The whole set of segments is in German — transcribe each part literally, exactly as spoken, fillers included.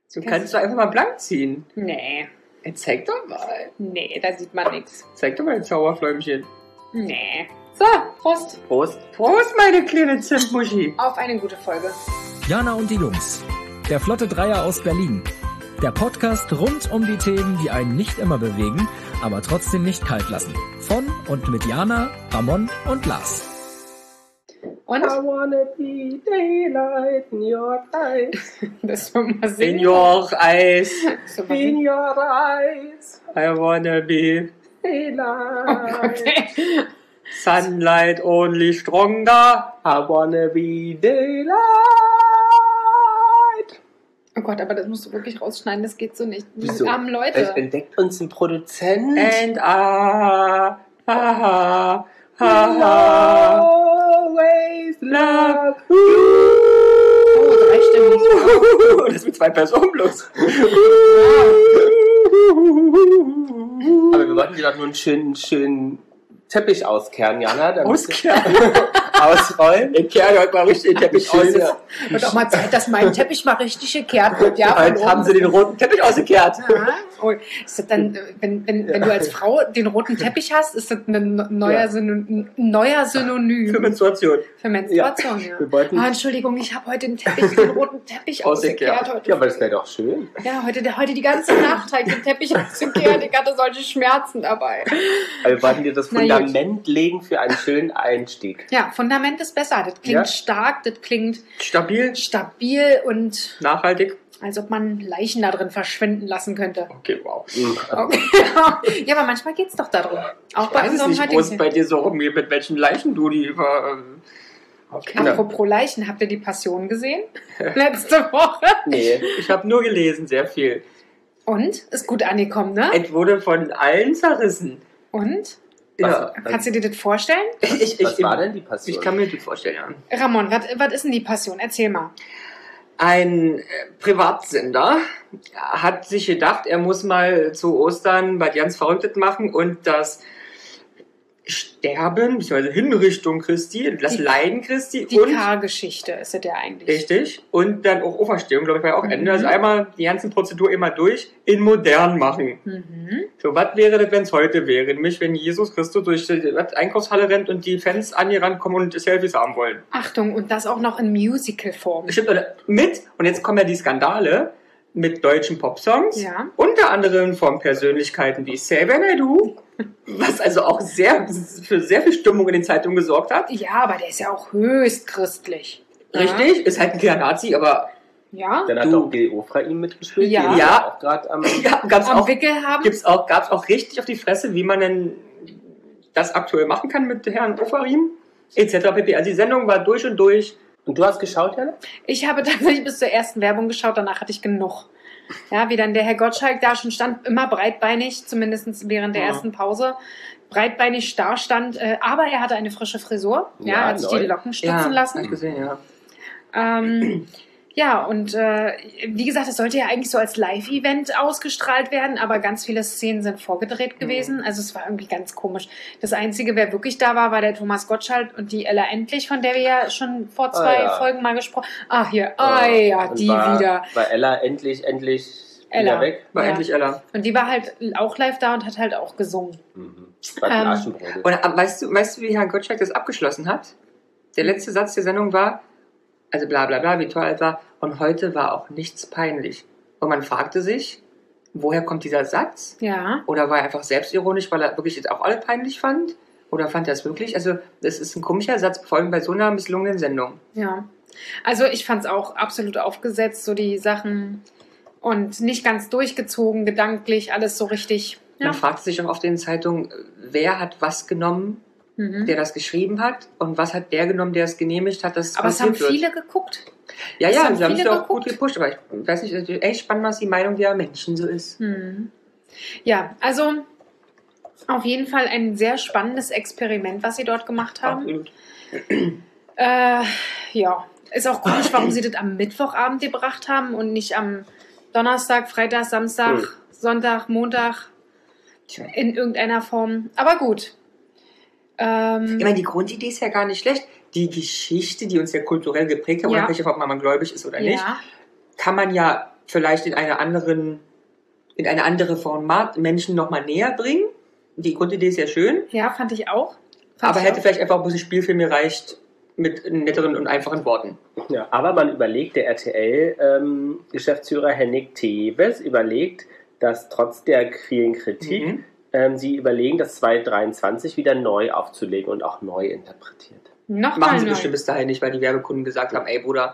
Du kannst doch einfach mal blank ziehen. Nee. Jetzt zeig doch mal. Nee, da sieht man nichts. Zeig doch mal ein Zauberfläumchen. Nee. So, Prost. Prost. Prost, meine kleine Zimtmuschi. Auf eine gute Folge. Jana und die Jungs. Der Flotte Dreier aus Berlin. Der Podcast rund um die Themen, die einen nicht immer bewegen, aber trotzdem nicht kalt lassen. Von und mit Jana, Ramon und Lars. Und? I wanna be daylight in your eyes. Das soll mal singen. In your eyes. Das mal In singen. your eyes. I wanna be Daylight. Okay. sunlight only stronger. I wanna be daylight. Oh Gott, aber das musst du wirklich rausschneiden, das geht so nicht. Die Wieso? armen Es Leute. entdeckt uns ein Produzent. And ah, ha, ha, ha, ha. Always love Oh, dreistimmig. Das ist mit zwei Personen bloß. Aber wir wollten dir doch nur einen schönen, schönen Teppich auskehren, Jana. damit- Auskehren. Ausrollen. Ich kehre heute mal richtig den Teppich aus. Schöne- Wird auch mal Zeit, dass mein Teppich mal richtig gekehrt wird. Ja, von Heute haben oben. sie den roten Teppich ausgekehrt. Ja. Oh, ist das dann, äh, wenn, wenn, wenn du als Frau den roten Teppich hast, ist das ein neuer, Ja. Synonym, ein neuer Synonym Für Menstruation. für Menstruation. Ja. Wir wollten- Ah, Entschuldigung, ich habe heute den Teppich, den roten Teppich Ausgekehrt. ausgekehrt. Heute. Ja, aber das wäre doch schön. Ja, heute, der- heute die ganze Nacht habe ich den Teppich ausgekehrt. Ich hatte solche Schmerzen dabei. Aber wir wollten dir das Na gut. Fundament legen für einen schönen Einstieg. Ja, Fundament ist besser. Das klingt Ja. stark, das klingt Stabil, stabil und nachhaltig. als ob man Leichen da drin verschwinden lassen könnte. Okay, wow. Okay. Ja, aber manchmal geht's doch darum. Auch Ich bei weiß es unserem nicht, wo heutigen es bei dir so rumgeht, mit welchen Leichen du die über... ähm, Okay. Apropos Leichen, habt ihr die Passion gesehen? Letzte Woche. Nee. Ich habe nur gelesen, sehr viel. Und? Ist gut angekommen, ne? Es wurde von allen zerrissen. Und? Ja. Kannst du dir das vorstellen? Ich, ich, Was war denn die Passion? Ich kann mir das vorstellen, ja. Ramon, was ist denn die Passion? Erzähl mal. Ein äh, Privatsender hat sich gedacht, er muss mal zu Ostern was ganz Verrücktes machen und das Sterben, bzw. Hinrichtung Christi, das Die- Leiden Christi Die und... Kargeschichte ist das ja eigentlich. Richtig. Und dann auch Auferstehung, glaube ich, war ja auch Mhm. Ende. Also einmal die ganze Prozedur immer durch, in modern machen. Mhm. So, was wäre das, wenn es heute wäre? Nämlich, wenn Jesus Christus durch die Einkaufshalle rennt und die Fans an ihr rankommen und Selfies haben wollen. Achtung, und das auch noch in Musical-Form. Stimmt, oder mit, und jetzt kommen ja die Skandale mit deutschen Popsongs, Ja. unter anderem von Persönlichkeiten wie Xavier Naidoo, was also auch sehr, für sehr viel Stimmung in den Zeitungen gesorgt hat. Ja, aber der ist ja auch höchst christlich. Richtig, ist halt ein kleiner Nazi, aber Ja? Dann hat Du- auch Gil Ofraim mitgespielt. Ja. den wir Ja. Auch gerade am... ja, gab's Am auch, Wickel haben. gibt's auch, gab's auch richtig auf die Fresse, wie man denn das aktuell machen kann mit Herrn Ofarim, et cetera pp. Also die Sendung war durch und durch. Und du hast geschaut, Jana? Ich habe tatsächlich bis zur ersten Werbung geschaut, danach hatte ich genug. Ja, wie dann der Herr Gottschalk da schon stand, immer breitbeinig, zumindest während der Ja. ersten Pause, breitbeinig da stand, äh, aber er hatte eine frische Frisur, ja, Ja, er hat sich neu. die Locken stutzen hab ich lassen. gesehen, ja. Ähm, ja, und äh, wie gesagt, es sollte ja eigentlich so als Live-Event ausgestrahlt werden, aber ganz viele Szenen sind vorgedreht gewesen. Also es war irgendwie ganz komisch. Das Einzige, wer wirklich da war, war der Thomas Gottschalk und die Ella Endlich, von der wir ja schon vor zwei Ah, ja. Folgen mal gesprochen haben. Ah, hier, ah ja, Und die war, wieder. War Ella endlich, endlich Ella. wieder weg? War Ja. endlich Ella. Und die war halt auch live da und hat halt auch gesungen. Mhm. War Ähm, ein Aschenbrödel. Und äh, weißt du, weißt du, wie Herr Gottschalk das abgeschlossen hat? Der letzte Satz der Sendung war, also bla bla bla, wie toll es war, und heute war auch nichts peinlich. Und man fragte sich, woher kommt dieser Satz? Ja. Oder war er einfach selbstironisch, weil er wirklich jetzt auch alle peinlich fand? Oder fand er es wirklich? Also, das ist ein komischer Satz, vor allem bei so einer misslungenen Sendung. Ja, also ich fand es auch absolut aufgesetzt, so die Sachen und nicht ganz durchgezogen, gedanklich, alles so richtig. Ja. Man fragte sich auch auf den Zeitungen, wer hat was genommen, Mhm. der das geschrieben hat, und was hat der genommen, der es genehmigt hat, dass es Aber es haben produziert wird. viele geguckt. Ja, es ja, haben sie haben es viele ja auch gut geguckt. gepusht, aber ich weiß nicht, es ist echt spannend, was die Meinung der Menschen so ist. Mhm. Ja, also auf jeden Fall ein sehr spannendes Experiment, was sie dort gemacht haben. Absolut. Äh, ja, ist auch komisch, warum sie das am Mittwochabend gebracht haben und nicht am Donnerstag, Freitag, Samstag, Hm. Sonntag, Montag Tja. in irgendeiner Form. Aber gut. Ähm, Ich meine, die Grundidee ist ja gar nicht schlecht. Die Geschichte, die uns ja kulturell geprägt hat, Ja. unabhängig davon, ob man gläubig ist oder nicht, ja, kann man ja vielleicht in eine anderen, in eine andere Format Menschen nochmal näher bringen. Die Grundidee ist ja schön, Ja, fand ich auch. Fand aber ich hätte auch. vielleicht einfach ein bisschen Spielfilm gereicht mit netteren und einfachen Worten. Ja, aber man überlegt, der R T L-Geschäftsführer Henning Teves überlegt, dass trotz der vielen Kritik Mhm. ähm, sie überlegen, das zweitausenddreiundzwanzig wieder neu aufzulegen und auch neu interpretiert. Nochmal Machen sie neu. bestimmt bis dahin nicht, weil die Werbekunden gesagt haben, ey Bruder,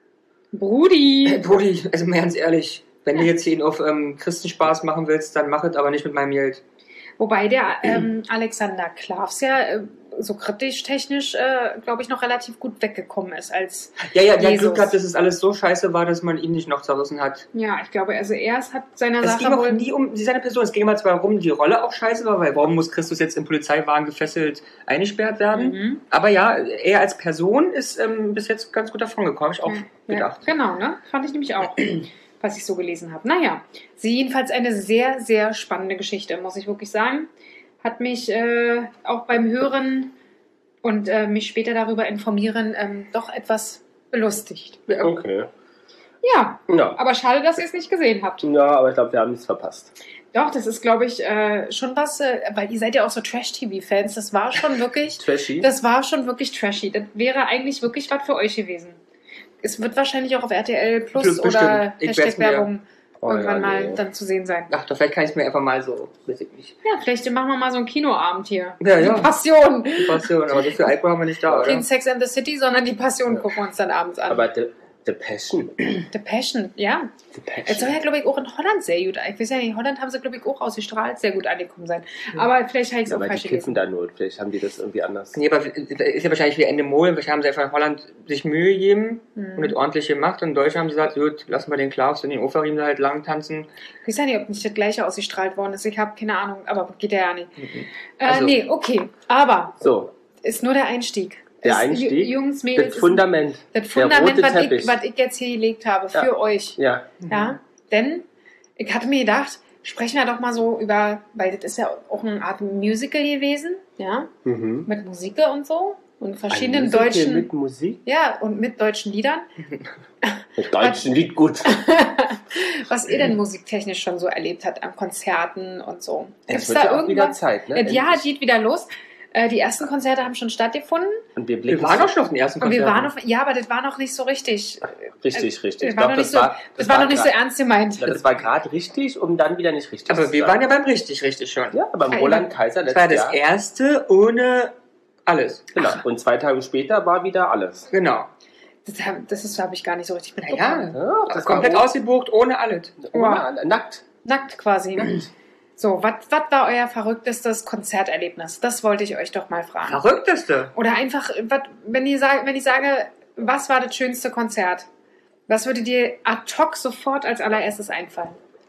Brudi. Brudi, also mal ganz ehrlich, wenn du jetzt hier auf ähm, Christenspaß machen willst, dann mach es, aber nicht mit meinem Geld. Wobei der ähm, Alexander Klavs ja äh, so kritisch-technisch, äh, glaube ich, noch relativ gut weggekommen ist als Ja, ja, die hat Jesus. Glück gehabt, dass es alles so scheiße war, dass man ihn nicht noch zerrissen hat. Ja, ich glaube, also er ist- hat seiner Es ging Sache auch wohl... nie um seine Person, es ging immer zwar darum, die Rolle auch scheiße war, weil warum muss Christus jetzt im Polizeiwagen gefesselt eingesperrt werden? Mhm. Aber ja, er als Person ist ähm, bis jetzt ganz gut davon gekommen, habe ich auch Ja, gedacht. genau, ne? Fand ich nämlich auch, was ich so gelesen habe. Naja, sie jedenfalls eine sehr, sehr spannende Geschichte, muss ich wirklich sagen. Hat mich äh, auch beim Hören und äh, mich später darüber informieren ähm, doch etwas belustigt. Ja. Okay. Ja, Ja, aber schade, dass ihr es nicht gesehen habt. ja aber ich glaube, wir haben nichts verpasst. Doch, das ist, glaube ich, äh, schon was, äh, weil ihr seid ja auch so Trash-T V-Fans. Das war schon wirklich, Trashy. das war schon wirklich trashy. Das wäre eigentlich wirklich was für euch gewesen. Es wird wahrscheinlich auch auf R T L Plus Bestimmt. oder Ich werd's Hashtag-Werbung Oh, irgendwann ja, mal nee. dann zu sehen sein. Ach, doch, vielleicht kann ich es mir einfach mal so, weiß ich nicht. Ja, vielleicht machen wir mal so einen Kinoabend hier. Ja, die ja. Passion. Die Passion, aber so viel Alkohol haben wir nicht da, Kein oder? Sex and the City, sondern die Passion gucken wir uns dann abends an. Aber The, the Passion. The Passion, ja. The Es soll Passion. ja, glaube ich, auch in Holland sehr gut. Ich weiß ja nicht, in Holland haben sie, glaube ich, auch ausgestrahlt, sehr gut angekommen sein. Aber vielleicht habe ich es Ja, auch aber die falsch kiffen gelesen. da nur. Vielleicht haben die das irgendwie anders. Nee, aber ist ja wahrscheinlich wie Ende Mol, vielleicht haben sie einfach in Holland sich Mühe gegeben Mhm. und es ordentlich gemacht und in Deutschland haben sie gesagt, gut, lassen wir den Klaus und den Oferim da halt lang tanzen. Ich weiß ja nicht, ob nicht das gleiche ausgestrahlt worden ist. Ich habe keine Ahnung, aber geht ja nicht. Mhm. Äh, Also- nee, okay. Aber So, ist nur der Einstieg. der Ist- Einstieg. Ju- Jungs, Mädels, Das ist Fundament. das der Fundament, rote was Teppich. ich, was ich jetzt hier gelegt habe für Ja. euch. Ja. Ja, denn ich hatte mir gedacht, sprechen wir doch mal so über, weil das ist ja auch eine Art Musical gewesen, ja, Mhm. mit Musik und so und verschiedenen Ein Musical deutschen, mit Musik. ja, und mit deutschen Liedern. Mit deutschen Lied gut. Was ihr denn musiktechnisch schon so erlebt habt an Konzerten und so. Es Gibt's wird da ja auch wieder irgendwas? Zeit, ne? Äh, Ja, Endlich. geht wieder los. Äh, Die ersten Konzerte haben schon stattgefunden. Und wir Wir blicken waren auch schon auf den ersten Und wir Konzerten. waren auf, ja, aber das war noch nicht so richtig. richtig, richtig. Das Ich war glaub, noch nicht so, das war noch nicht so gra- ernst gemeint. Ja, das war gerade richtig, um dann wieder nicht richtig Aber zu wir sein. waren ja beim richtig, richtig schon. Ja, beim Ah, Roland ja. Kaiser Das war letztes das Jahr. erste ohne alles. Genau. Und zwei Tage später war wieder alles. Genau. Das, hab- das ist, habe ich gar nicht so richtig mitbekommen. Naja, Ja, das komplett ausgebucht, ohne alles. Ohne, nackt. Nackt quasi. So, was war euer verrücktestes Konzerterlebnis? Das wollte ich euch doch mal fragen. Verrückteste. Oder einfach, wat, wenn, ihr sag, wenn ich sage, was war das schönste Konzert? Was würde dir ad hoc sofort als allererstes einfallen?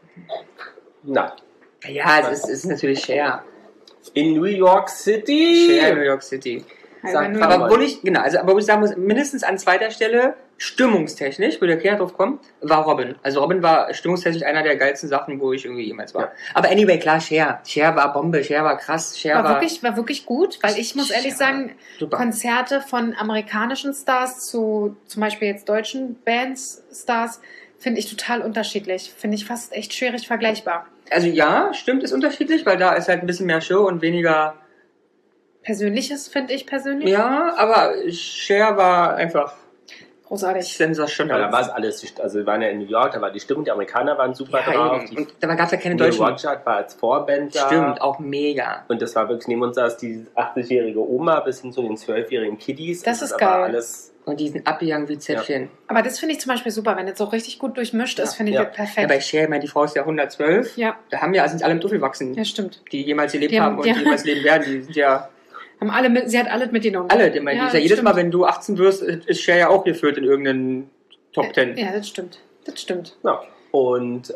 Na, Ja, es ist, es ist natürlich Cher. in New York City. Cher in New York City. Sag Nur- mal. Aber wo ich, genau, also, aber wo ich sagen muss, mindestens an zweiter Stelle, stimmungstechnisch, wo der Kerl drauf kommt, war Robin. Also Robin war stimmungstechnisch einer der geilsten Sachen, wo ich irgendwie jemals war. Ja. Aber anyway, klar, Cher. Cher war Bombe, Cher war krass, Cher war, war, wirklich, war wirklich gut, weil ich muss ehrlich Ja, sagen, super. Konzerte von amerikanischen Stars zu zum Beispiel jetzt deutschen Bands Stars finde ich total unterschiedlich. Finde ich fast echt schwierig vergleichbar. Also ja, stimmt, ist unterschiedlich, weil da ist halt ein bisschen mehr Show und weniger, Persönliches finde ich persönlich ja, aber Cher war einfach großartig. sensationell. Ja, da war es alles. Also wir waren ja in New York, da war die Stimmung, die Amerikaner waren super Ja, drauf. eben. Die Und da gab es ja keine Neil Deutschen. Rodgers war als Vorband da. Stimmt, auch mega. Und das war wirklich, neben uns saß die achtzig-jährige Oma bis hin zu den zwölfjährigen Kiddies. Das Also ist da war geil. Alles, Und die sind abgegangen wie Zäpfchen. Aber das finde ich zum Beispiel super, wenn das so richtig gut durchmischt ist, Ja. finde ich Ja. das Ja, perfekt. bei Cher, ich meine, die Frau ist ja hundertzwölf. Ja, Da haben ja, sind alle im Tuffel gewachsen, ja, stimmt. die jemals gelebt Die haben- haben und ja. die jemals leben werden. Die sind ja Haben alle mit, sie hat alles mitgenommen. alle. Ich meine, die Ja, ist ja das jedes stimmt. Mal, wenn du achtzehn wirst, ist Cher ja auch geführt in irgendeinen Top Ten. Ja, das stimmt. Das stimmt. ja. Und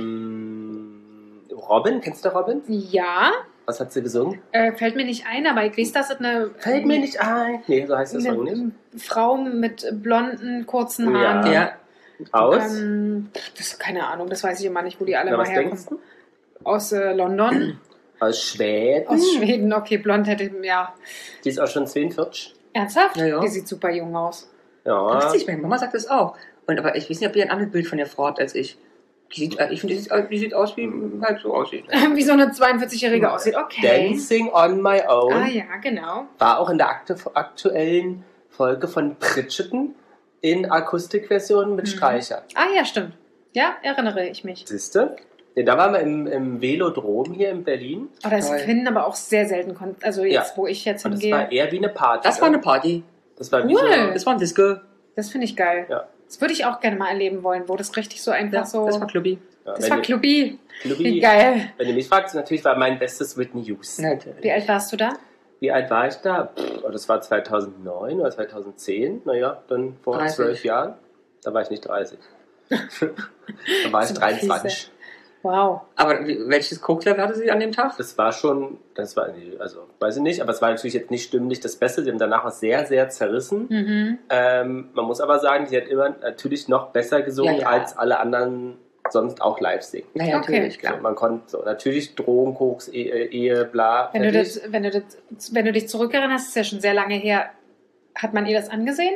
ähm, Robin, kennst du Robin? Ja, Was hat sie gesungen? äh, fällt mir nicht ein, aber ich weiß, dass es eine, Fällt mir nicht ein. Nee, so heißt das Song nicht. eine Frau mit blonden, kurzen Haaren. Ja. Ja. Aus? Ähm, das keine Ahnung, das weiß ich immer nicht, wo die alle Na, mal was denkst herkommen. Aus äh, London, Aus Schweden. aus Schweden. Okay, blond hätte ich, ja. Die ist auch schon zweiundvierzig. Ernsthaft? Ja, ja. Die sieht super jung aus. Ja. Richtig, meine Mama sagt das auch. Und aber ich weiß nicht, ob ihr ein anderes Bild von der Frau habt als ich. Die sieht, ich finde, die, sieht- die sieht aus, wie halt so aussieht. Wie so eine zweiundvierzig-Jährige aussieht. Okay. Dancing on my own. Ah ja, genau. War auch in der aktu aktuellen Folge von Bridgerton in Akustikversion mit Mhm. Streicher. Ah ja, stimmt. Ja, erinnere ich mich. Siehste? Ja, da waren wir im, im Velodrom hier in Berlin. Oh, das Toll. finden aber auch sehr selten. Kon also jetzt, Ja. wo ich jetzt Und es hingehe. war eher wie eine Party. Das war ne? eine Party. Das war wie Cool. so, Das war ein Disco. Das finde ich geil. Ja. Das würde ich auch gerne mal erleben wollen, wo das richtig so einfach Ja, so. das war Clubby. ja, das wenn war du- Clubby. Clubby- Wie geil. Wenn du mich fragst, natürlich war mein bestes Whitney Houston. Natürlich. Wie alt warst du da? Wie alt war ich da? Pff, das war zweitausendneun oder zweitauszehn. Naja, dann vor dreißig. zwölf Jahren. Da war ich nicht dreißig. da war ich So dreiundzwanzig. Wow. Aber wie- welches Coke-Level hatte sie an dem Tag? Das war schon, das war, also weiß ich nicht, aber es war natürlich jetzt nicht stimmlich das Beste. Sie haben danach was sehr, sehr zerrissen. Mhm. Ähm, man muss aber sagen, sie hat immer natürlich noch besser gesungen, Ja, ja. als alle anderen sonst auch live singen. Naja, Okay. natürlich, So, klar. man konnte so, natürlich Drogen, Koks, Ehe, Ehe bla. Wenn, du fertig. das, wenn, du das, wenn du dich zurückerinnerst, ist ja schon sehr lange her. Hat man ihr das angesehen?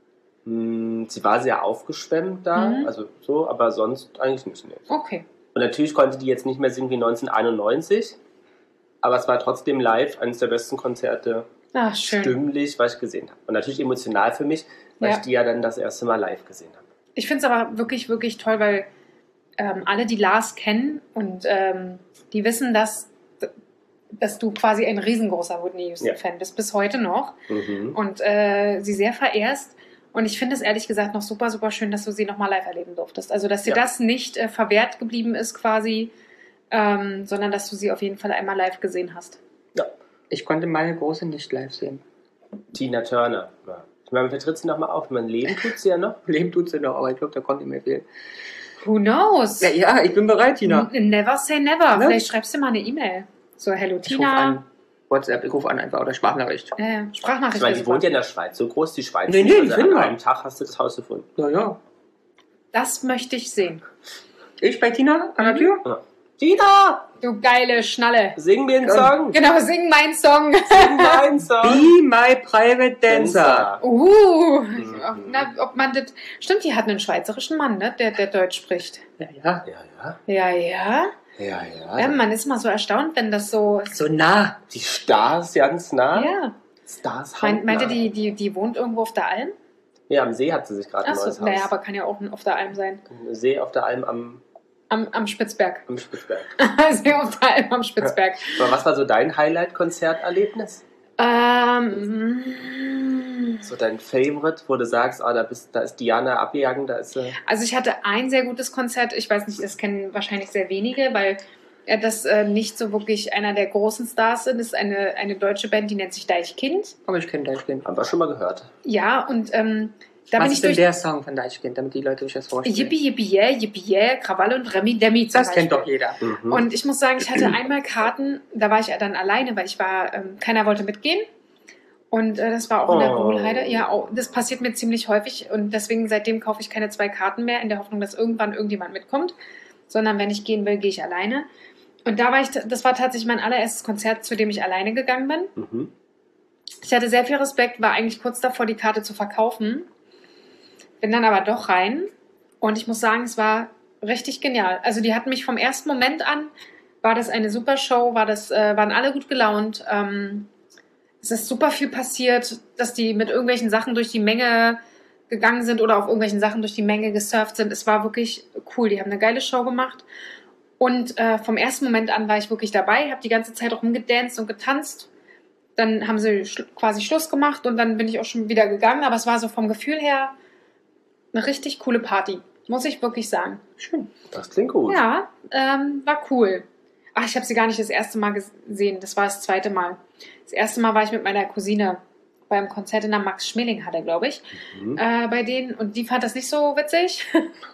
Hm, sie war sehr aufgeschwemmt da, Mhm. also so, aber sonst eigentlich nicht. Nee. Okay. Und natürlich konnte die jetzt nicht mehr singen wie neunzehnhunderteinundneunzig, aber es war trotzdem live eines der besten Konzerte, Ach, schön. stimmlich, was ich gesehen habe. Und natürlich emotional für mich, weil Ja. ich die ja dann das erste Mal live gesehen habe. Ich finde es aber wirklich, wirklich toll, weil ähm, alle, die Lars kennen und ähm, die wissen, dass, dass du quasi ein riesengroßer Whitney Houston-Fan bist, bis heute noch. Mhm. Und äh, sie sehr verehrst. Und ich finde es ehrlich gesagt noch super, super schön, dass du sie nochmal live erleben durftest. Also, dass dir Ja. das nicht äh, verwehrt geblieben ist quasi, ähm, sondern dass du sie auf jeden Fall einmal live gesehen hast. Ich konnte meine Große nicht live sehen. Tina Turner. Ja. Ich meine, wer tritt sie nochmal auf? Mein Leben tut sie ja noch. Leben tut sie noch, aber ich glaube, da konnte nicht mehr viel. Who knows? Ja, ja, ich bin bereit, Tina. N- Never say never. Ne? Vielleicht schreibst du mal eine E-Mail. So, hello Ich rufe Tina. an. WhatsApp, ich rufe an einfach oder Sprachnachricht. Äh, Ich Sprachnachricht. meine, wäre die wohnt ja super. in der Schweiz. So groß die Schweiz Nee, ist. nee, die Also finden an wir. einem Tag hast du das Haus gefunden. Ja, ja. Das möchte ich sehen. Ich bei Tina an der Mhm. Tür? Ja. Tina! Du geile Schnalle. Sing mir einen Ja. Song! Genau, sing meinen Song. Sing meinen Song! Be my private dancer. Uh, Mhm. na, ob man das. Stimmt, die hat einen schweizerischen Mann, ne? Der, der Deutsch spricht. Ja, ja. Ja, ja. Ja, ja. Ja, ja. Ja, man ist mal so erstaunt, wenn das so. So nah. Die Stars ganz nah. Ja. Stars Meint, hautnah. meinte die, die, die wohnt irgendwo auf der Alm? Ja, am See hat sie sich gerade ein neues Achso, naja, Haus. aber kann ja auch auf der Alm sein. Ein See auf der Alm am, Am, am Spitzberg. am Spitzberg. See auf der Alm am Spitzberg. Aber was war so dein Highlight-Konzerterlebnis? Ähm, So dein Favorite, wo du sagst, ah, da, bist, da ist Diana abgegangen, da ist sie. also ich hatte ein sehr gutes Konzert. Ich weiß nicht, das kennen wahrscheinlich sehr wenige, weil ja, das äh, nicht so wirklich einer der großen Stars sind. Das ist eine, eine deutsche Band, die nennt sich Deichkind. Aber ich kenne Deichkind. Haben wir schon mal gehört. Ja, und ähm, da Was bin ich ist denn durch der Song von Deichkind, damit die Leute sich das vorstellen? Yippie, Yippie, yeah, Yippie, yeah, Krawalle und Remi Demi zum Das kennt Beispiel. doch jeder. Mhm. Und ich muss sagen, ich hatte einmal Karten, da war ich dann alleine, weil ich war, ähm, keiner wollte mitgehen. Und äh, das war auch in der Oh. Wohlheide. Ja, auch, das passiert mir ziemlich häufig. Und deswegen seitdem kaufe ich keine zwei Karten mehr, in der Hoffnung, dass irgendwann irgendjemand mitkommt. Sondern wenn ich gehen will, gehe ich alleine. Und da war ich, das war tatsächlich mein allererstes Konzert, zu dem ich alleine gegangen bin. Mhm. Ich hatte sehr viel Respekt, war eigentlich kurz davor, die Karte zu verkaufen. Bin dann aber doch rein. Und ich muss sagen, es war richtig genial. Also die hatten mich vom ersten Moment an, war das eine super Show, war das, äh, waren alle gut gelaunt. Ähm, es ist super viel passiert, dass die mit irgendwelchen Sachen durch die Menge gegangen sind oder auf irgendwelchen Sachen durch die Menge gesurft sind. Es war wirklich cool. Die haben eine geile Show gemacht. Und äh, vom ersten Moment an war ich wirklich dabei, habe die ganze Zeit rumgedanced und getanzt. Dann haben sie schl- quasi Schluss gemacht und dann bin ich auch schon wieder gegangen. Aber es war so vom Gefühl her eine richtig coole Party, muss ich wirklich sagen. Schön. Das klingt gut. Ja, ähm, war cool. Ach, ich habe sie gar nicht das erste Mal gesehen. Das war das zweite Mal. Das erste Mal war ich mit meiner Cousine beim Konzert in der Max-Schmeling-Halle, glaube ich, Mhm. äh, bei denen. Und die fand das nicht so witzig.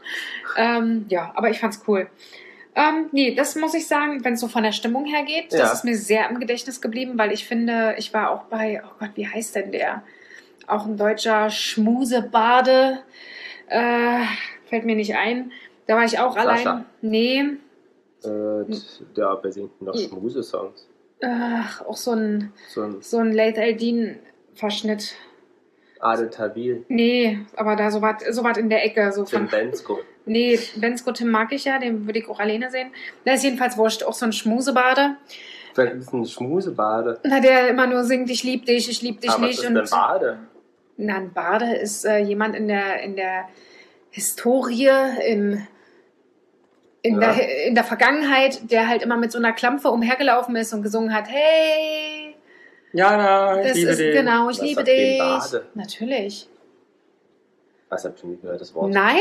ähm, ja, aber ich fand's cool. Ähm, nee, das muss ich sagen, wenn es so von der Stimmung her geht, Ja. das ist mir sehr im Gedächtnis geblieben, weil ich finde, ich war auch bei, oh Gott, wie heißt denn der? Auch ein deutscher Schmusebade. Äh, fällt mir nicht ein. Da war ich auch Sascha. allein. Nee. Äh, t- ja, wer singt denn noch I- Schmuse-Songs? Ach, auch so ein, So ein so ein Late Aldin-Verschnitt. Adel Tawil, Nee, aber da so was so wat in der Ecke. So Tim von, Bensko. Nee, Bensko Tim mag ich ja, den würde ich auch alleine sehen. Der ist jedenfalls wurscht, auch so ein Schmusebade. Das ist ein Schmusebade. Na, der immer nur singt, ich lieb dich, ich lieb dich Aber nicht. was ist denn Bade? Na, ein Bade ist äh, jemand in der, in der Historie, im, in, Ja. der, in der Vergangenheit, der halt immer mit so einer Klampfe umhergelaufen ist und gesungen hat, hey, Jana, ich das liebe ist dich. genau, ich Was liebe sagt denn dich. Bade? Natürlich. Was hab ich nie gehört, das Wort? Nein?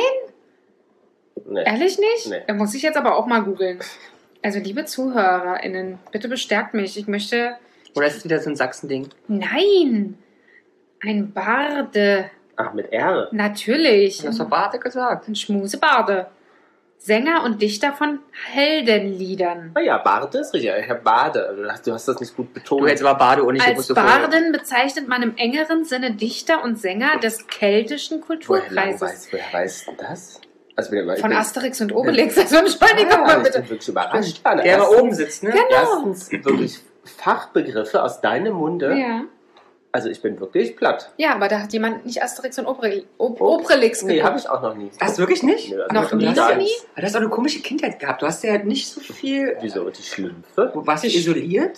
Nee. Ehrlich nicht? Nee. Da muss ich jetzt aber auch mal googeln. Also, liebe ZuhörerInnen, bitte bestärkt mich. Ich möchte. Oder ist es wieder so ein Sachsending? Nein! Ein Barde. Ach, mit R. Natürlich. Du hast doch Bade gesagt. Ein Schmusebarde. Sänger und Dichter von Heldenliedern. Ah ja, Bade ist richtig. Ich hab Bade. Also, du hast- du hast das nicht gut betont. Du hättest aber Bade und nicht Als gewusst, du vorher. Barden bezeichnet man im engeren Sinne Dichter und Sänger des keltischen Woher, Kulturkreises. weiß, woher weißt du das? Also, ich bin, ich Von bin, Asterix und Obelix. Also, Entschuldigung, ah, mal ich bitte. bin wirklich überrascht. Anna. Der immer Erstens- oben sitzt, ne? Genau. Erstens wirklich Fachbegriffe aus deinem Munde. Ja. Also, ich bin wirklich platt. ja, aber da hat jemand nicht Asterix und Obrel- Ob- Obelix Nee, geguckt. habe ich auch noch nie. Hast du wirklich nicht? Nö, also Noch mit nie, dem noch Dance. nie? Aber du hast auch eine komische Kindheit gehabt. Du hast ja nicht so viel. Wieso? Die Schlümpfe? Wo warst du isoliert?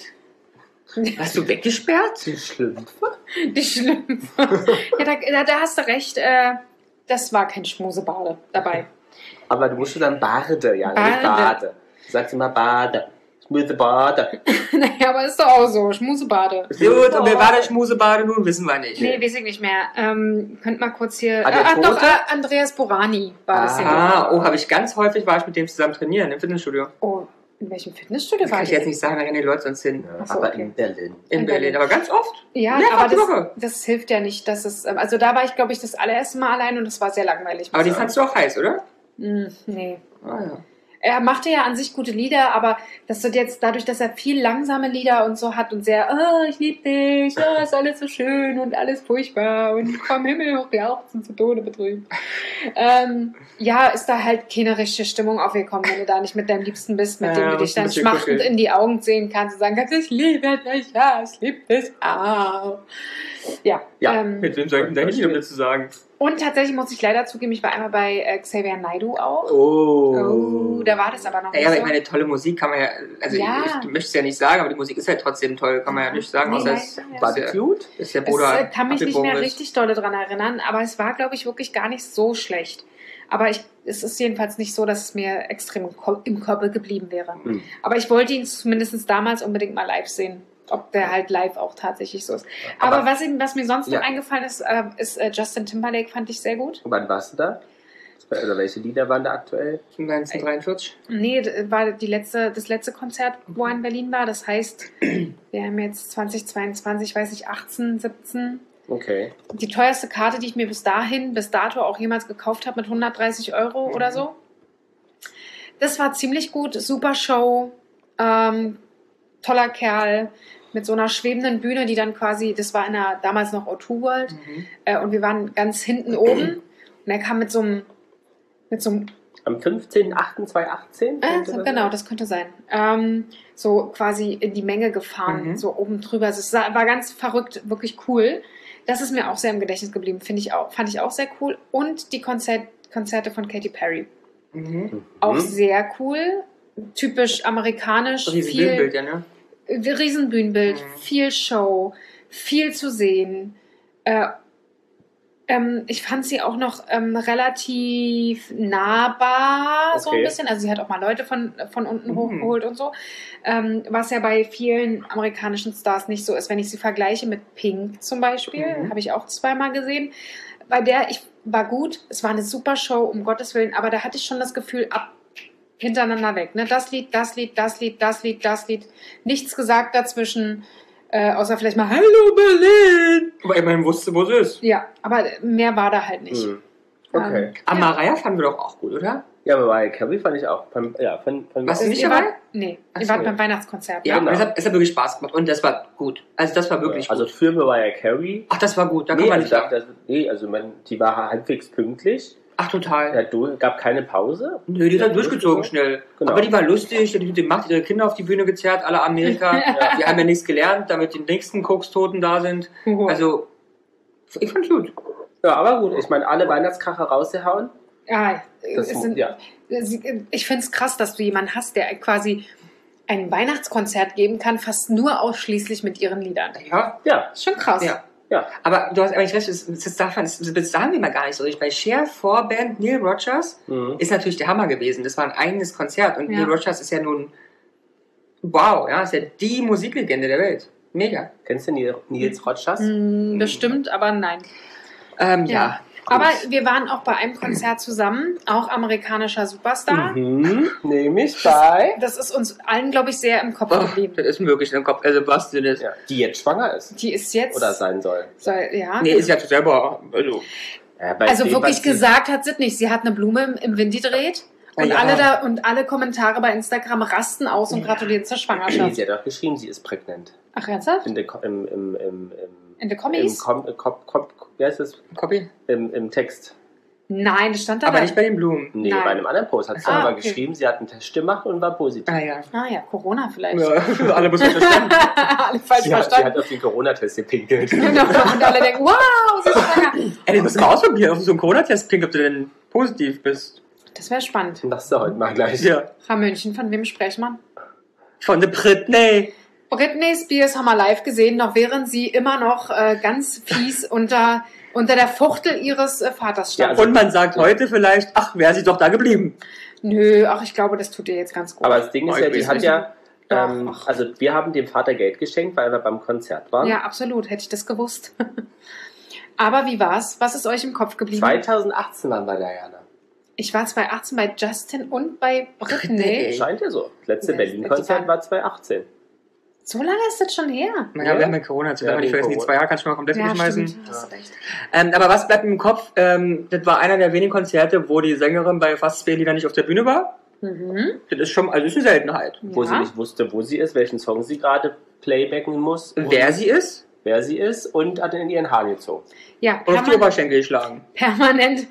Hast du weggesperrt? Die Schlümpfe? Die Schlümpfe. ja, da, da, da hast du recht. Äh, das war kein Schmusebade dabei. Aber du musst schon dann Bade, ja, nicht Bade. Bade. Du sagst immer Bade. Ich muss Bade. naja, aber ist doch auch so. Schmusebade. Gut, und wer war der Schmusebade nun? Wissen wir nicht. Nee, weiß ich nicht mehr. Ähm, könnt mal kurz hier. Ah, der ah, doch, Tote? äh, Andreas Borani war das ja. Ah, oh, habe ich ganz häufig, war ich mit dem zusammen trainieren im Fitnessstudio. Oh, in welchem Fitnessstudio Das war kann ich das? jetzt nicht sagen, da rennen die Leute sonst hin. Ja, Ach so, aber okay. in Berlin. In In Berlin, Berlin. aber ganz oft. Ja, Mehrfach aber die das, Woche. das hilft ja nicht, dass es. ähm, Also da war ich, glaube ich, das allererste Mal allein und es war sehr langweilig. Aber die muss ich fandst du auch heiß, oder? sagen. Hm, nee. Ah, ja. Er machte ja an sich gute Lieder, aber das wird jetzt dadurch, dass er viel langsame Lieder und so hat und sehr, oh, ich lieb dich, oh, ist alles so schön und alles furchtbar und vom Himmel hoch jauchzen zu Tode betrübt. ähm, ja, ist da halt keine richtige Stimmung aufgekommen, wenn du da nicht mit deinem Liebsten bist, mit Ja, dem du dich musst ein dann bisschen schmachtend kuscheln. in die Augen sehen kannst und sagen kannst, ich liebe dich, ja, ich liebe dich auch. Ja, Ja, ähm, Mit wem soll ich denn da hin, um das zu sagen? und tatsächlich muss ich leider zugeben, ich war einmal bei äh, Xavier Naidoo auch. Oh. Oh, da war das aber noch Ja, nicht aber so. ich meine, tolle Musik kann man ja, also Ja. ich, ich möchte es ja nicht sagen, aber die Musik ist halt trotzdem toll, kann man ja nicht sagen, Nee, außer nein, es ja. War ist die ja, cute? ist der Es Bruder äh, kann mich nicht abgebogen mehr ist. richtig dolle dran erinnern, aber es war, glaube ich, wirklich gar nicht so schlecht. Aber ich, es ist jedenfalls nicht so, dass es mir extrem im Ko- im Körper geblieben wäre. Hm. Aber ich wollte ihn zumindest damals unbedingt mal live sehen. Ob der halt live auch tatsächlich so ist. Aber, Aber- was, ihm- was mir sonst Ja. noch eingefallen ist, äh, ist äh, Justin Timberlake, fand ich sehr gut. Wann warst du da? Oder welche Lieder waren da aktuell? neunzehnhundertdreiundvierzig. Nee, d- war die letzte, das letzte Konzert, wo er in Berlin war. Das heißt, wir haben jetzt zwanzig zweiundzwanzig, weiß ich, achtzehn, siebzehn. Okay. Die teuerste Karte, die ich mir bis dahin, bis dato auch jemals gekauft habe, mit hundertdreißig Euro oder so. Das war ziemlich gut, super Show, ähm, toller Kerl, mit so einer schwebenden Bühne, die dann quasi, das war in der damals noch O zwei World, Mhm. äh, und wir waren ganz hinten oben und er kam mit so einem, mit so einem Am fünfzehnten achten zweitausendachtzehn? Äh, könnte man genau, sagen? das könnte sein. Ähm, so quasi in die Menge gefahren, Mhm. so oben drüber. Also es sah- war ganz verrückt, wirklich cool. Das ist mir auch sehr im Gedächtnis geblieben, finde ich auch, fand ich auch sehr cool. Und die Konzert, Konzerte von Katy Perry. Mhm. Auch Mhm. sehr cool. Typisch amerikanisch. Riesen viel, Bühnenbild, ja, ne? äh, Riesenbühnenbild, Mhm. viel Show, viel zu sehen. Äh, ähm, ich fand sie auch noch ähm, relativ nahbar, so ein Okay. bisschen. Also sie hat auch mal Leute von, von unten Mhm. hochgeholt und so. Ähm, was ja bei vielen amerikanischen Stars nicht so ist. Wenn ich sie vergleiche mit Pink zum Beispiel, Mhm. habe ich auch zweimal gesehen. Bei der, ich war gut, es war eine super Show, um Gottes Willen, aber da hatte ich schon das Gefühl, ab hintereinander weg. Ne? Das Lied, das Lied, das Lied, das Lied, das Lied. Nichts gesagt dazwischen, äh, außer vielleicht mal Hallo Berlin. Aber immerhin wusste, wo sie ist. Ja, aber mehr war da halt nicht. Hm. Okay. Ähm, Aber ja. Mariah fanden wir doch auch gut, oder? Ja, aber bei Carrie fand ich auch. Fand, ja, fand, fand Was auch- nicht ihr dabei? wart, nee, Ach ihr so. wart beim Weihnachtskonzert. Ja, ne? Genau. es, hat, es hat wirklich Spaß gemacht und das war gut. Also das war wirklich Also gut. für Mariah Carey. Ach, das war gut, da kann Nee, man ich nicht dachte, sagen. das, nee, also man, die war halbwegs pünktlich. Ach, total. Ja, du, gab keine Pause. Nö, die hat Ja, durchgezogen schnell. Genau. Aber die war lustig, die hat mit dem Macht ihre Kinder auf die Bühne gezerrt, alle Amerika. Ja. Die haben ja nichts gelernt, damit die nächsten Kokstoten da sind. Also, ich fand's gut. Ja, aber gut. Ich meine, alle Weihnachtskracher rausgehauen. Ja, Das, es sind, ja. ich finde es krass, dass du jemanden hast, der quasi ein Weihnachtskonzert geben kann, fast nur ausschließlich mit ihren Liedern. Ja, ja, Ist schon krass. ja. ja. Aber du hast eigentlich recht, das, das, darf man, das, das sagen wir mal gar nicht so richtig. Bei Cher, Vorband, Neil Rogers Mhm. ist natürlich der Hammer gewesen. Das war ein eigenes Konzert. Und Ja. Neil Rogers ist ja nun, wow, ja, ist ja die Musiklegende der Welt. Mega. Kennst du Nils- Nils Rogers? Hm, bestimmt, aber nein. Ähm, ja. Ja. Aber wir waren auch bei einem Konzert zusammen, auch amerikanischer Superstar. Mhm, nämlich bei. Das ist uns allen, glaube ich, sehr im Kopf Oh, geblieben. das ist mir wirklich im Kopf. Also, was denn das? Ja, die jetzt schwanger ist. Die ist jetzt. Oder sein soll. soll, ja. Nee, ist ja selber. Also, Ja, bei Also dem, wirklich was sie- gesagt hat sie es nicht. Sie hat eine Blume im, im Wind gedreht. Und, Ja. alle da, und alle Kommentare bei Instagram rasten aus und Ja. gratulieren zur Nee, Schwangerschaft. sie hat doch geschrieben, sie ist prägnant. Ach, ernsthaft? In der, Ko- im, im, im, im, In den im, Kommis? Kom, äh, Kop, Kop, wie heißt das? Copy? Im, Im Text. Nein, das stand da. Aber da. nicht bei den Blumen. Nee, Nein. bei einem anderen Post hat sie Ah, aber okay. geschrieben, sie hat einen Test gemacht und war positiv. Ah ja. Ah ja, Corona vielleicht. Ja, alle müssen verstanden. alle falsch Sie hat, sie verstanden. hat auf den Corona-Test gepinkelt. Genau. Und alle denken, wow, sie ist schwanger. Ey, du musst mal ausprobieren, auf so einen Corona-Test klingt, ob du denn positiv bist. Das wäre spannend. Machst du heute mal gleich. Ja. Frau München, von wem sprechen wir? Von der Britney. Britney Spears haben wir live gesehen, noch während sie immer noch äh, ganz fies unter, unter der Fuchtel ihres äh, Vaters stand. Ja, also- Und man sagt heute vielleicht, ach, wäre sie doch da geblieben. Nö, ach, ich glaube, das tut ihr jetzt ganz gut. Aber das Ding ist Oh, ja, ich die weiß hat nicht. ja, Doch, ähm, ach. also wir haben dem Vater Geld geschenkt, weil wir beim Konzert waren. Ja, absolut, hätte ich das gewusst. Aber wie war's? Was ist euch im Kopf geblieben? zweitausendachtzehn waren wir da, Jana. Ich war zweitausendachtzehn bei Justin und bei Britney. Britney. Scheint ja so. Das letzte Ja, Berlin-Konzert die war zweitausendachtzehn. So lange ist das schon her. Naja, wir haben ja Corona, jetzt Ja, darf man nicht wegen vergessen, die Corona. zwei Jahre kannst du mal komplett wegschmeißen. stimmt, hast du recht. Ähm, aber was bleibt mir im Kopf? Ähm, das war einer der wenigen Konzerte, wo die Sängerin bei fast zwei Liedern nicht auf der Bühne war. Mhm. Das ist schon, also ist eine Seltenheit. Wo Ja. sie nicht wusste, wo sie ist, welchen Song sie gerade playbacken muss. und Wer sie ist wer sie ist und hat in ihren Haaren gezogen. Ja, und auf die permanent. Oberschenkel geschlagen. permanent.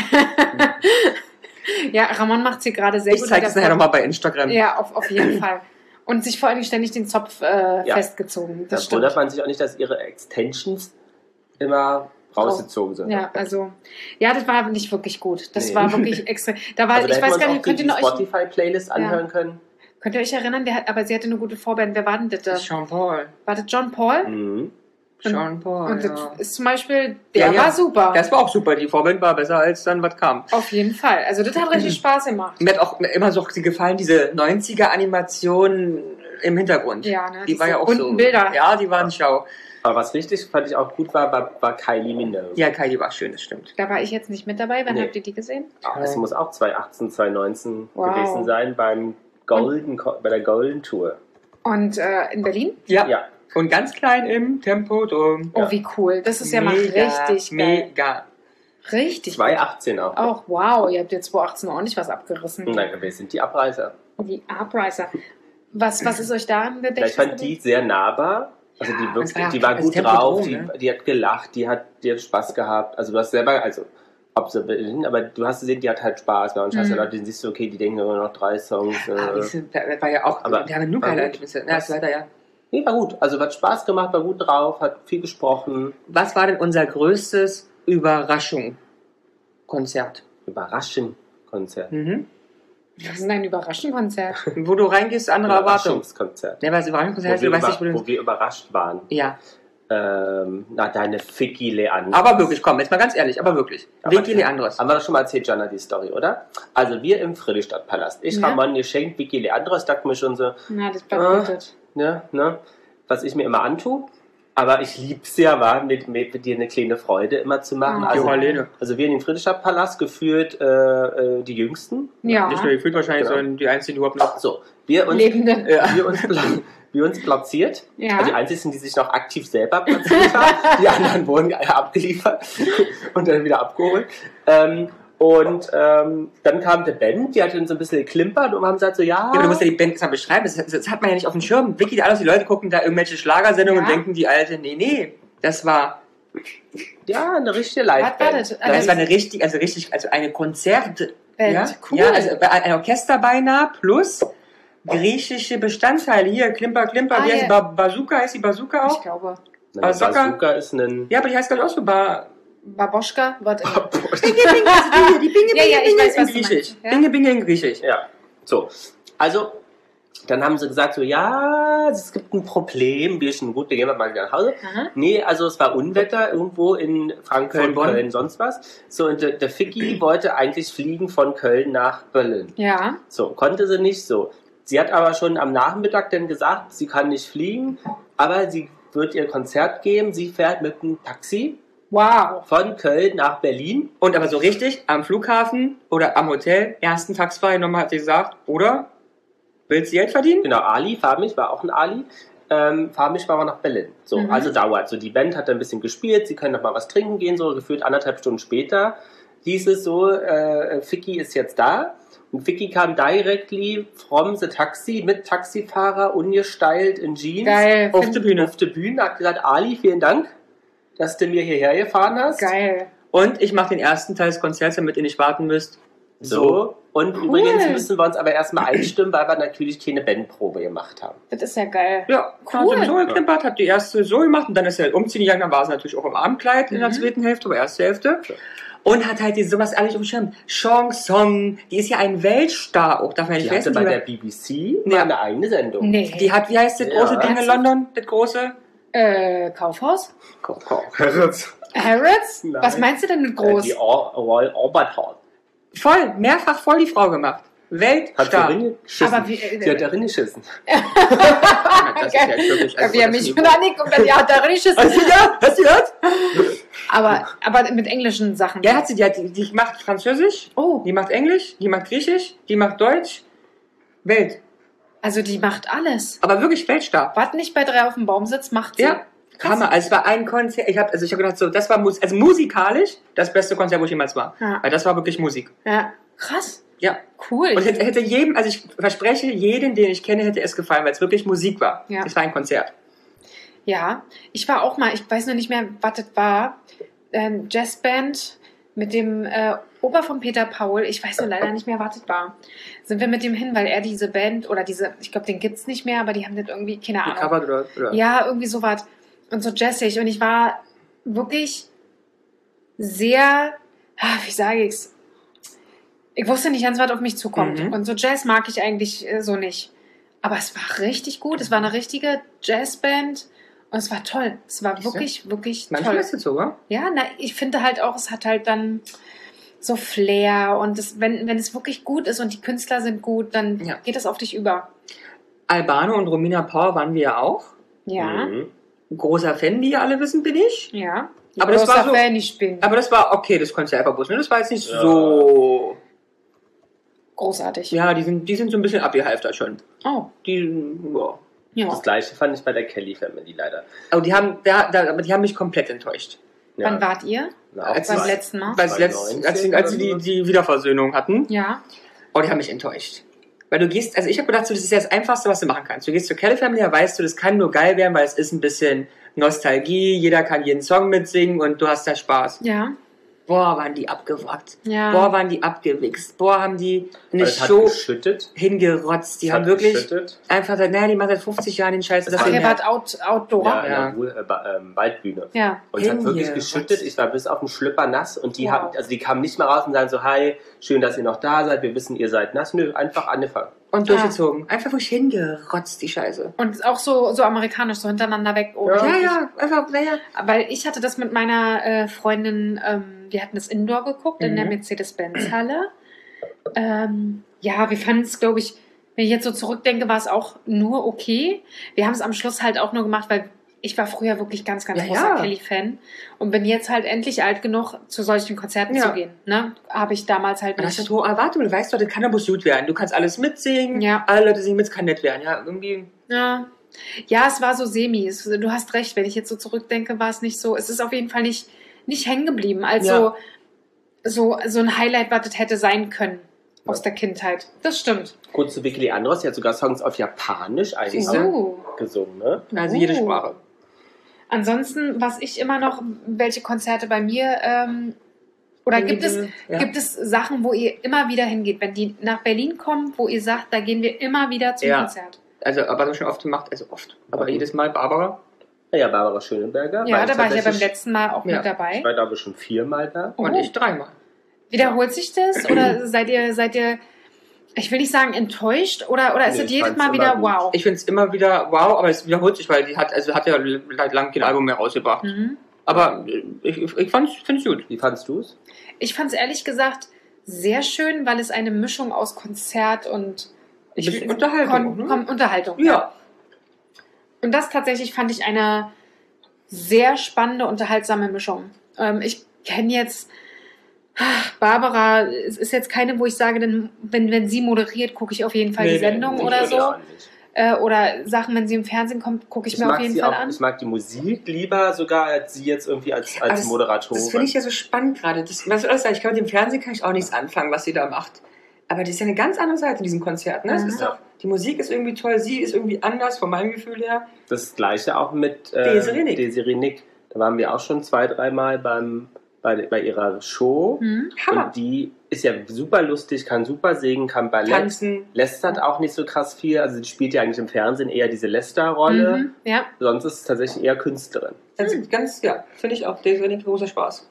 Ja, Ramon macht sie gerade sehr Ich gut. zeige mit es der nachher nochmal bei Instagram. Ja, auf, auf jeden Fall. Und sich vor allem ständig den Zopf äh, Ja. festgezogen. Da Das wundert stimmt. man sich auch nicht, dass ihre Extensions immer rausgezogen sind. Ja, also, ja, das war nicht wirklich gut. Das Nee. war wirklich extra. Da war, Also da ich hätten wir weiß uns gar auch nicht, die, könnt die ihr noch euch, Spotify-Playlist anhören können. könnt ihr euch erinnern, der hat, aber sie hatte eine gute Vorband. Wer war denn das? Das ist Sean Paul. War das John Paul? Mhm. Sean Paul, Und ja. das ist zum Beispiel, der Ja, ja. war super. Das war auch super. Die Vorband war besser als dann, was kam. Auf jeden Fall. Also das hat richtig Spaß gemacht. Mir hat auch immer so gefallen, diese neunziger-Animation im Hintergrund. Ja, ne? Die war diese ja auch bunten so. Bilder. Ja, die waren schau. Aber was richtig, fand ich auch gut war, war, war Kylie Minogue. Ja, Kai, die war schön, das stimmt. Da war ich jetzt nicht mit dabei. Wann Nee. habt ihr die gesehen? Es muss auch zweitausendachtzehn, zweitausendneunzehn Wow. gewesen sein beim Golden, Co- bei der Golden Tour. Und äh, in Berlin? Ja. Ja. Und ganz klein im Tempodrom. Oh, Ja. wie cool. Das ist ja mal richtig geil. Mega. Richtig zweitausendachtzehn auch. Auch, wow, ihr habt jetzt zweitausendachtzehn auch nicht was abgerissen. Nein, wir sind die Abreißer. Die Upriser. Was, was ist euch daran Ja, gedächtnis? ich fand die sehr nahbar. Also die, das wirklich, war ja die war das gut Tempodrom, drauf, die, ne? die hat gelacht, die hat, die hat Spaß gehabt. Also du hast selber, also ob sie will, aber du hast gesehen, die hat halt Spaß. Bei uns hast du Mhm. Leute, denen siehst du, okay, die denken nur noch drei Songs. Ah, Äh. das das war ja auch, Aber wir haben nur war geile gut. Erlebnisse. Na, ist weiter, ja. Nee, war gut. Also hat Spaß gemacht, war gut drauf, hat viel gesprochen. Was war denn unser größtes Überraschung-Konzert? Überraschend Konzert. Mhm. Das ist ein Überraschenkonzert. Wo du reingehst, andere Erwartungen. Überraschungskonzert. Ne, was Überraschungskonzert Wo heißt, wir, du weißt über, nicht, wo wo du... wir überrascht waren. Ja, Ähm, na, deine Ficky Leandros. aber wirklich, komm, jetzt mal ganz ehrlich, aber wirklich. Aber- Vicky Leandros. Haben wir das schon mal erzählt, Jana, die Story, oder? Also wir im Friedrichstadtpalast. Ich Ja. Ramon geschenkt, Vicky Leandros, dachte mir schon so, Na, das Ah. bleibt ne, ne, was ich mir immer antue. Aber ich lieb's ja, war mit, mit, mit dir eine kleine Freude immer zu machen. Oh. Die Also, Marlene. also wir in den Friedrichstadtpalast geführt, äh, äh, die Jüngsten. Ja, Nicht nur gefühlt wahrscheinlich, Genau. sondern die einzigen, die überhaupt noch... So, wir uns, Lebende. Ja. wir uns, pla- wir uns platziert. Ja. Also die einzigen, die sich noch aktiv selber platziert haben. Die anderen wurden abgeliefert und dann wieder abgeholt. Ähm, und ähm, dann kam der Band, die hat dann so ein bisschen geklimpert und haben gesagt so, ja... Ja, aber du musst ja die Band jetzt mal beschreiben, das, das hat man ja nicht auf dem Schirm. Vicky Leandros, die Leute gucken da irgendwelche Schlagersendungen Ja. und denken, die alte, nee, nee, das war... Ja, eine richtige Warte, Liveband. warte. Das war eine richtig, also richtig, also eine Konzert... Band, Ja, cool. ja, also ein Orchester beinahe plus griechische Bestandteile. Hier, Klimper, Klimper, Ah, wie heißt ja. die? Ba Bazooka, heißt die Bazooka Ich auch? glaube. Eine Bazooka? Bazooka ist ein... Ja, aber die heißt glaube ich auch so ba Baboschka, was immer. Binge, binge, also die, die Binge, Ja, Binge, ja, ich Binge weiß, in was du Griechisch. meinst. Ja. Binge, Binge in Griechisch. Ja, so. Also, dann haben sie gesagt, so, ja, es gibt ein Problem. Wir sind gut, wir gehen mal wieder nach Hause. Aha. Nee, also es war Unwetter irgendwo in Frankfurt, Köln, Bonn. Köln, sonst was. So, und der, der Ficky wollte eigentlich fliegen von Köln nach Berlin. Ja. So, konnte sie nicht so. Sie hat aber schon am Nachmittag dann gesagt, sie kann nicht fliegen, aber sie wird ihr Konzert geben. Sie fährt mit einem Taxi Wow. von Köln nach Berlin. Und aber so richtig, am Flughafen oder am Hotel, ersten Tax frei genommen, hat sie gesagt, oder? Willst du Geld verdienen? Genau, Ali, fahr mich, war auch ein Ali. Ähm, fahr mich mal nach Berlin. So, Mhm. also dauert. So, die Band hat ein bisschen gespielt, sie können noch mal was trinken gehen, so gefühlt anderthalb Stunden später. Hieß es so, äh, Ficky ist jetzt da. Und Ficky kam directly from the Taxi mit Taxifahrer ungesteilt in Jeans. Geil. Auf Find- der Bühne. Auf der Bühne, hat gesagt, Ali, vielen Dank, dass du mir hierher gefahren hast. Geil. Und ich mache den ersten Teil des Konzerts, damit ihr nicht warten müsst. So. Und Cool. übrigens müssen wir uns aber erstmal einstimmen, weil wir natürlich keine Bandprobe gemacht haben. Das ist ja geil. Ja, Cool. cool. So geklimpert, habt die erste so gemacht und dann ist er halt umziehen gegangen, dann war sie natürlich auch im Abendkleid in der Mhm. zweiten Hälfte, aber erste Hälfte. Und hat halt die sowas ehrlich auf dem Schirm. Chanson, die ist ja ein Weltstar auch, darf man nicht Die hatte vergessen. bei Die, der B B C Ja. mal eine eigene Sendung. Nee. die hat, wie heißt das große Ja. Ding in London? Das große? äh, Kaufhaus? Harrods. Harrods? Nein. Was meinst du denn mit groß? Die Or- Royal Albert Hall. Voll, mehrfach voll die Frau gemacht. Hat sie Weltstar. drin geschissen. Aber wie- äh, sie hat darin geschissen. Das ist ja jetzt wirklich, also Wir haben das mich Niveau. schon angeguckt, ja, hat da richtig Hast du gehört? Hast du gehört? aber, aber mit englischen Sachen. Ja, hat sie, die, hat, die, die macht Französisch, Oh, die macht Englisch, die macht Griechisch, die macht Deutsch. Welt. also die macht alles. Aber wirklich Weltstar. Was nicht bei drei auf dem Baum sitzt, macht sie. Ja. Hammer. Also es war ein Konzert. Ich habe also ich habe gedacht, so, das war Mus also musikalisch das beste Konzert, wo ich jemals war. Ja. Weil das war wirklich Musik. Ja. Krass. Ja. Cool. Und hätte, hätte jedem, also ich verspreche, jeden, den ich kenne, hätte es gefallen, weil es wirklich Musik war. Ja. Es war ein Konzert. Ja, ich war auch mal, ich weiß noch nicht mehr, was das war, ähm, Jazzband mit dem äh, Opa von Peter Paul, ich weiß nur leider nicht mehr, was das war. Sind wir mit dem hin, weil er diese Band oder diese, ich glaube, den gibt's nicht mehr, aber die haben das irgendwie, keine Ahnung. Gecovert oder, oder? Ja, irgendwie sowas. Und so jazzig. Und ich war wirklich sehr, ah, wie sage ich's? Ich wusste nicht ganz, was auf mich zukommt. Mhm. Und so Jazz mag ich eigentlich äh, so nicht. Aber es war richtig gut. Es war eine richtige Jazzband. Und es war toll. Es war wirklich, wirklich Manchmal toll. ist es so, oder? Ja, na, ich finde halt auch, es hat halt dann so Flair. Und es, wenn, wenn es wirklich gut ist und die Künstler sind gut, dann Ja. geht es auf dich über. Albano und Romina Power waren wir ja auch. Ja, Mhm. Großer Fan, wie ihr alle wissen, bin ich. ja. Aber das war Großer so- Fan, ich bin Aber das war okay, das Konzert einfach bloß. Ne? Das war jetzt nicht Ja. so. großartig. Ja, die sind, die sind so ein bisschen abgehalftert schon. Oh, Die, ja. ja. Das gleiche fand ich bei der Kelly Family leider. Aber die haben, da, da, aber die haben mich komplett enttäuscht. Ja. Wann wart ihr? Na, auch Als Beim es- zwei. letzten Mal? Weil es letzt, zweitausendneunzehn als, sie- als sie oder die, sowas. die Wiederversöhnung hatten. Ja. Oh, die haben mich enttäuscht. Weil du gehst, also ich habe gedacht, so, das ist ja das Einfachste, was du machen kannst. Du gehst zur Kelly Family, da weißt du, das kann nur geil werden, weil es ist ein bisschen Nostalgie, jeder kann jeden Song mitsingen und du hast da Spaß. Ja. Boah, waren die abgewrackt. Ja. Boah, waren die abgewichst. Boah, haben die eine Also es hat Show geschüttet. hingerotzt. Die Es haben hat wirklich geschüttet. einfach gesagt, naja, die machen seit fünfzig Jahren den Scheiß. Das dass Ach, wir ihr mehr- wart out, Outdoor? Ja, Ja. in der Ru- äh, Ba- ähm, Waldbühne. Ja. Und es hat wirklich Hingerotzt. geschüttet. Ich war bis auf den Schlüpper nass und die Wow. haben, also die kamen nicht mal raus und sagen so, hi, schön, dass ihr noch da seid. Wir wissen, ihr seid nass. Nö, einfach angefangen. Und durchgezogen. Einfach wirklich hingerotzt, die Scheiße. Und auch so, so amerikanisch, so hintereinander weg. Oh, Ja. Ja, ja, einfach, naja. Weil ich hatte das mit meiner äh, Freundin, ähm, wir hatten das Indoor geguckt in Mhm. der Mercedes-Benz-Halle. Ähm, ja, wir fanden es, glaube ich, wenn ich jetzt so zurückdenke, war es auch nur okay. Wir haben es am Schluss halt auch nur gemacht, weil ich war früher wirklich ganz, ganz Ja, großer ja. Kelly-Fan und bin jetzt halt endlich alt genug, zu solchen Konzerten Ja. zu gehen. Ne? Habe ich damals halt Und das nicht. hat hohe Erwartungen. Du weißt doch, das kann aber gut werden. Du kannst alles mitsingen. Ja. Alle Leute singen mit, es kann nett werden. Ja, irgendwie. Ja. Ja, es war so semi. Es, du hast recht, wenn ich jetzt so zurückdenke, war es nicht so. Es ist auf jeden Fall nicht, nicht hängen geblieben. Also Ja. so, so ein Highlight, was das hätte sein können aus Ja. der Kindheit. Das stimmt. Kurz zu Vicky Leandros, die hat sogar Songs auf Japanisch eigentlich Siehste? Oh. gesungen, ne? Also jede Oh. Sprache. Ansonsten, was ich immer noch, welche Konzerte bei mir, ähm, oder gibt es, Ja. gibt es Sachen, wo ihr immer wieder hingeht, wenn die nach Berlin kommen, wo ihr sagt, da gehen wir immer wieder zum Ja. Konzert? Also, was man schon oft gemacht, also oft. Aber Okay. jedes Mal Barbara. Ja, Barbara Schöneberger. Ja, da war ich ja beim tatsächlich- letzten Mal auch Ja. mit dabei. Ich war, glaube ich, schon viermal da. Oh. Und ich dreimal. Wiederholt sich das? Oder seid ihr, seid ihr, ich will nicht sagen enttäuscht, oder, oder ist Nee, es ich jedes fand's Mal immer wieder gut. wow? Ich finde es immer wieder wow, aber es wiederholt sich, weil die hat, also hat ja seit langem kein Album mehr rausgebracht. Mhm. Aber ich, ich, ich finde es gut. Wie fandst du es? Ich fand es ehrlich gesagt sehr schön, weil es eine Mischung aus Konzert und Ein bisschen Unterhaltung, ne? Kon Unterhaltung. Ja. Und das tatsächlich fand ich eine sehr spannende, unterhaltsame Mischung. Ähm, ich kenne jetzt ach, Barbara, es ist jetzt keine, wo ich sage, denn, wenn, wenn sie moderiert, gucke ich auf jeden Fall Nee, die nee, Sendung Ich oder würde so. auch nicht. Äh, oder Sachen, wenn sie im Fernsehen kommt, gucke ich, Ich mir auf mag, jeden sie Fall auch, an. ich mag die Musik lieber sogar als sie jetzt irgendwie als, Aber als das- Moderatorin. Das finde ich ja so spannend gerade. Das, was soll ich sagen? Ich kann mit dem Fernsehen kann ich auch nichts anfangen, was sie da macht. Aber das ist ja eine ganz andere Seite in diesem Konzert. Ne? Es Mhm. ist doch, die Musik ist irgendwie toll, sie ist irgendwie anders, von meinem Gefühl her. Das gleiche auch mit äh, Desiree Nick. Desiree Nick. Da waren wir auch schon zwei, dreimal beim, bei, bei ihrer Show. Mhm. Hammer. Und die ist ja super lustig, kann super singen, kann Ballett. Tanzen. Lästert auch nicht so krass viel. Also die spielt ja eigentlich im Fernsehen eher diese Lästerrolle. Mhm. Ja. Sonst ist es tatsächlich eher Künstlerin. Ganz, ganz ja, finde ich auch Desiree Nick großer Spaß.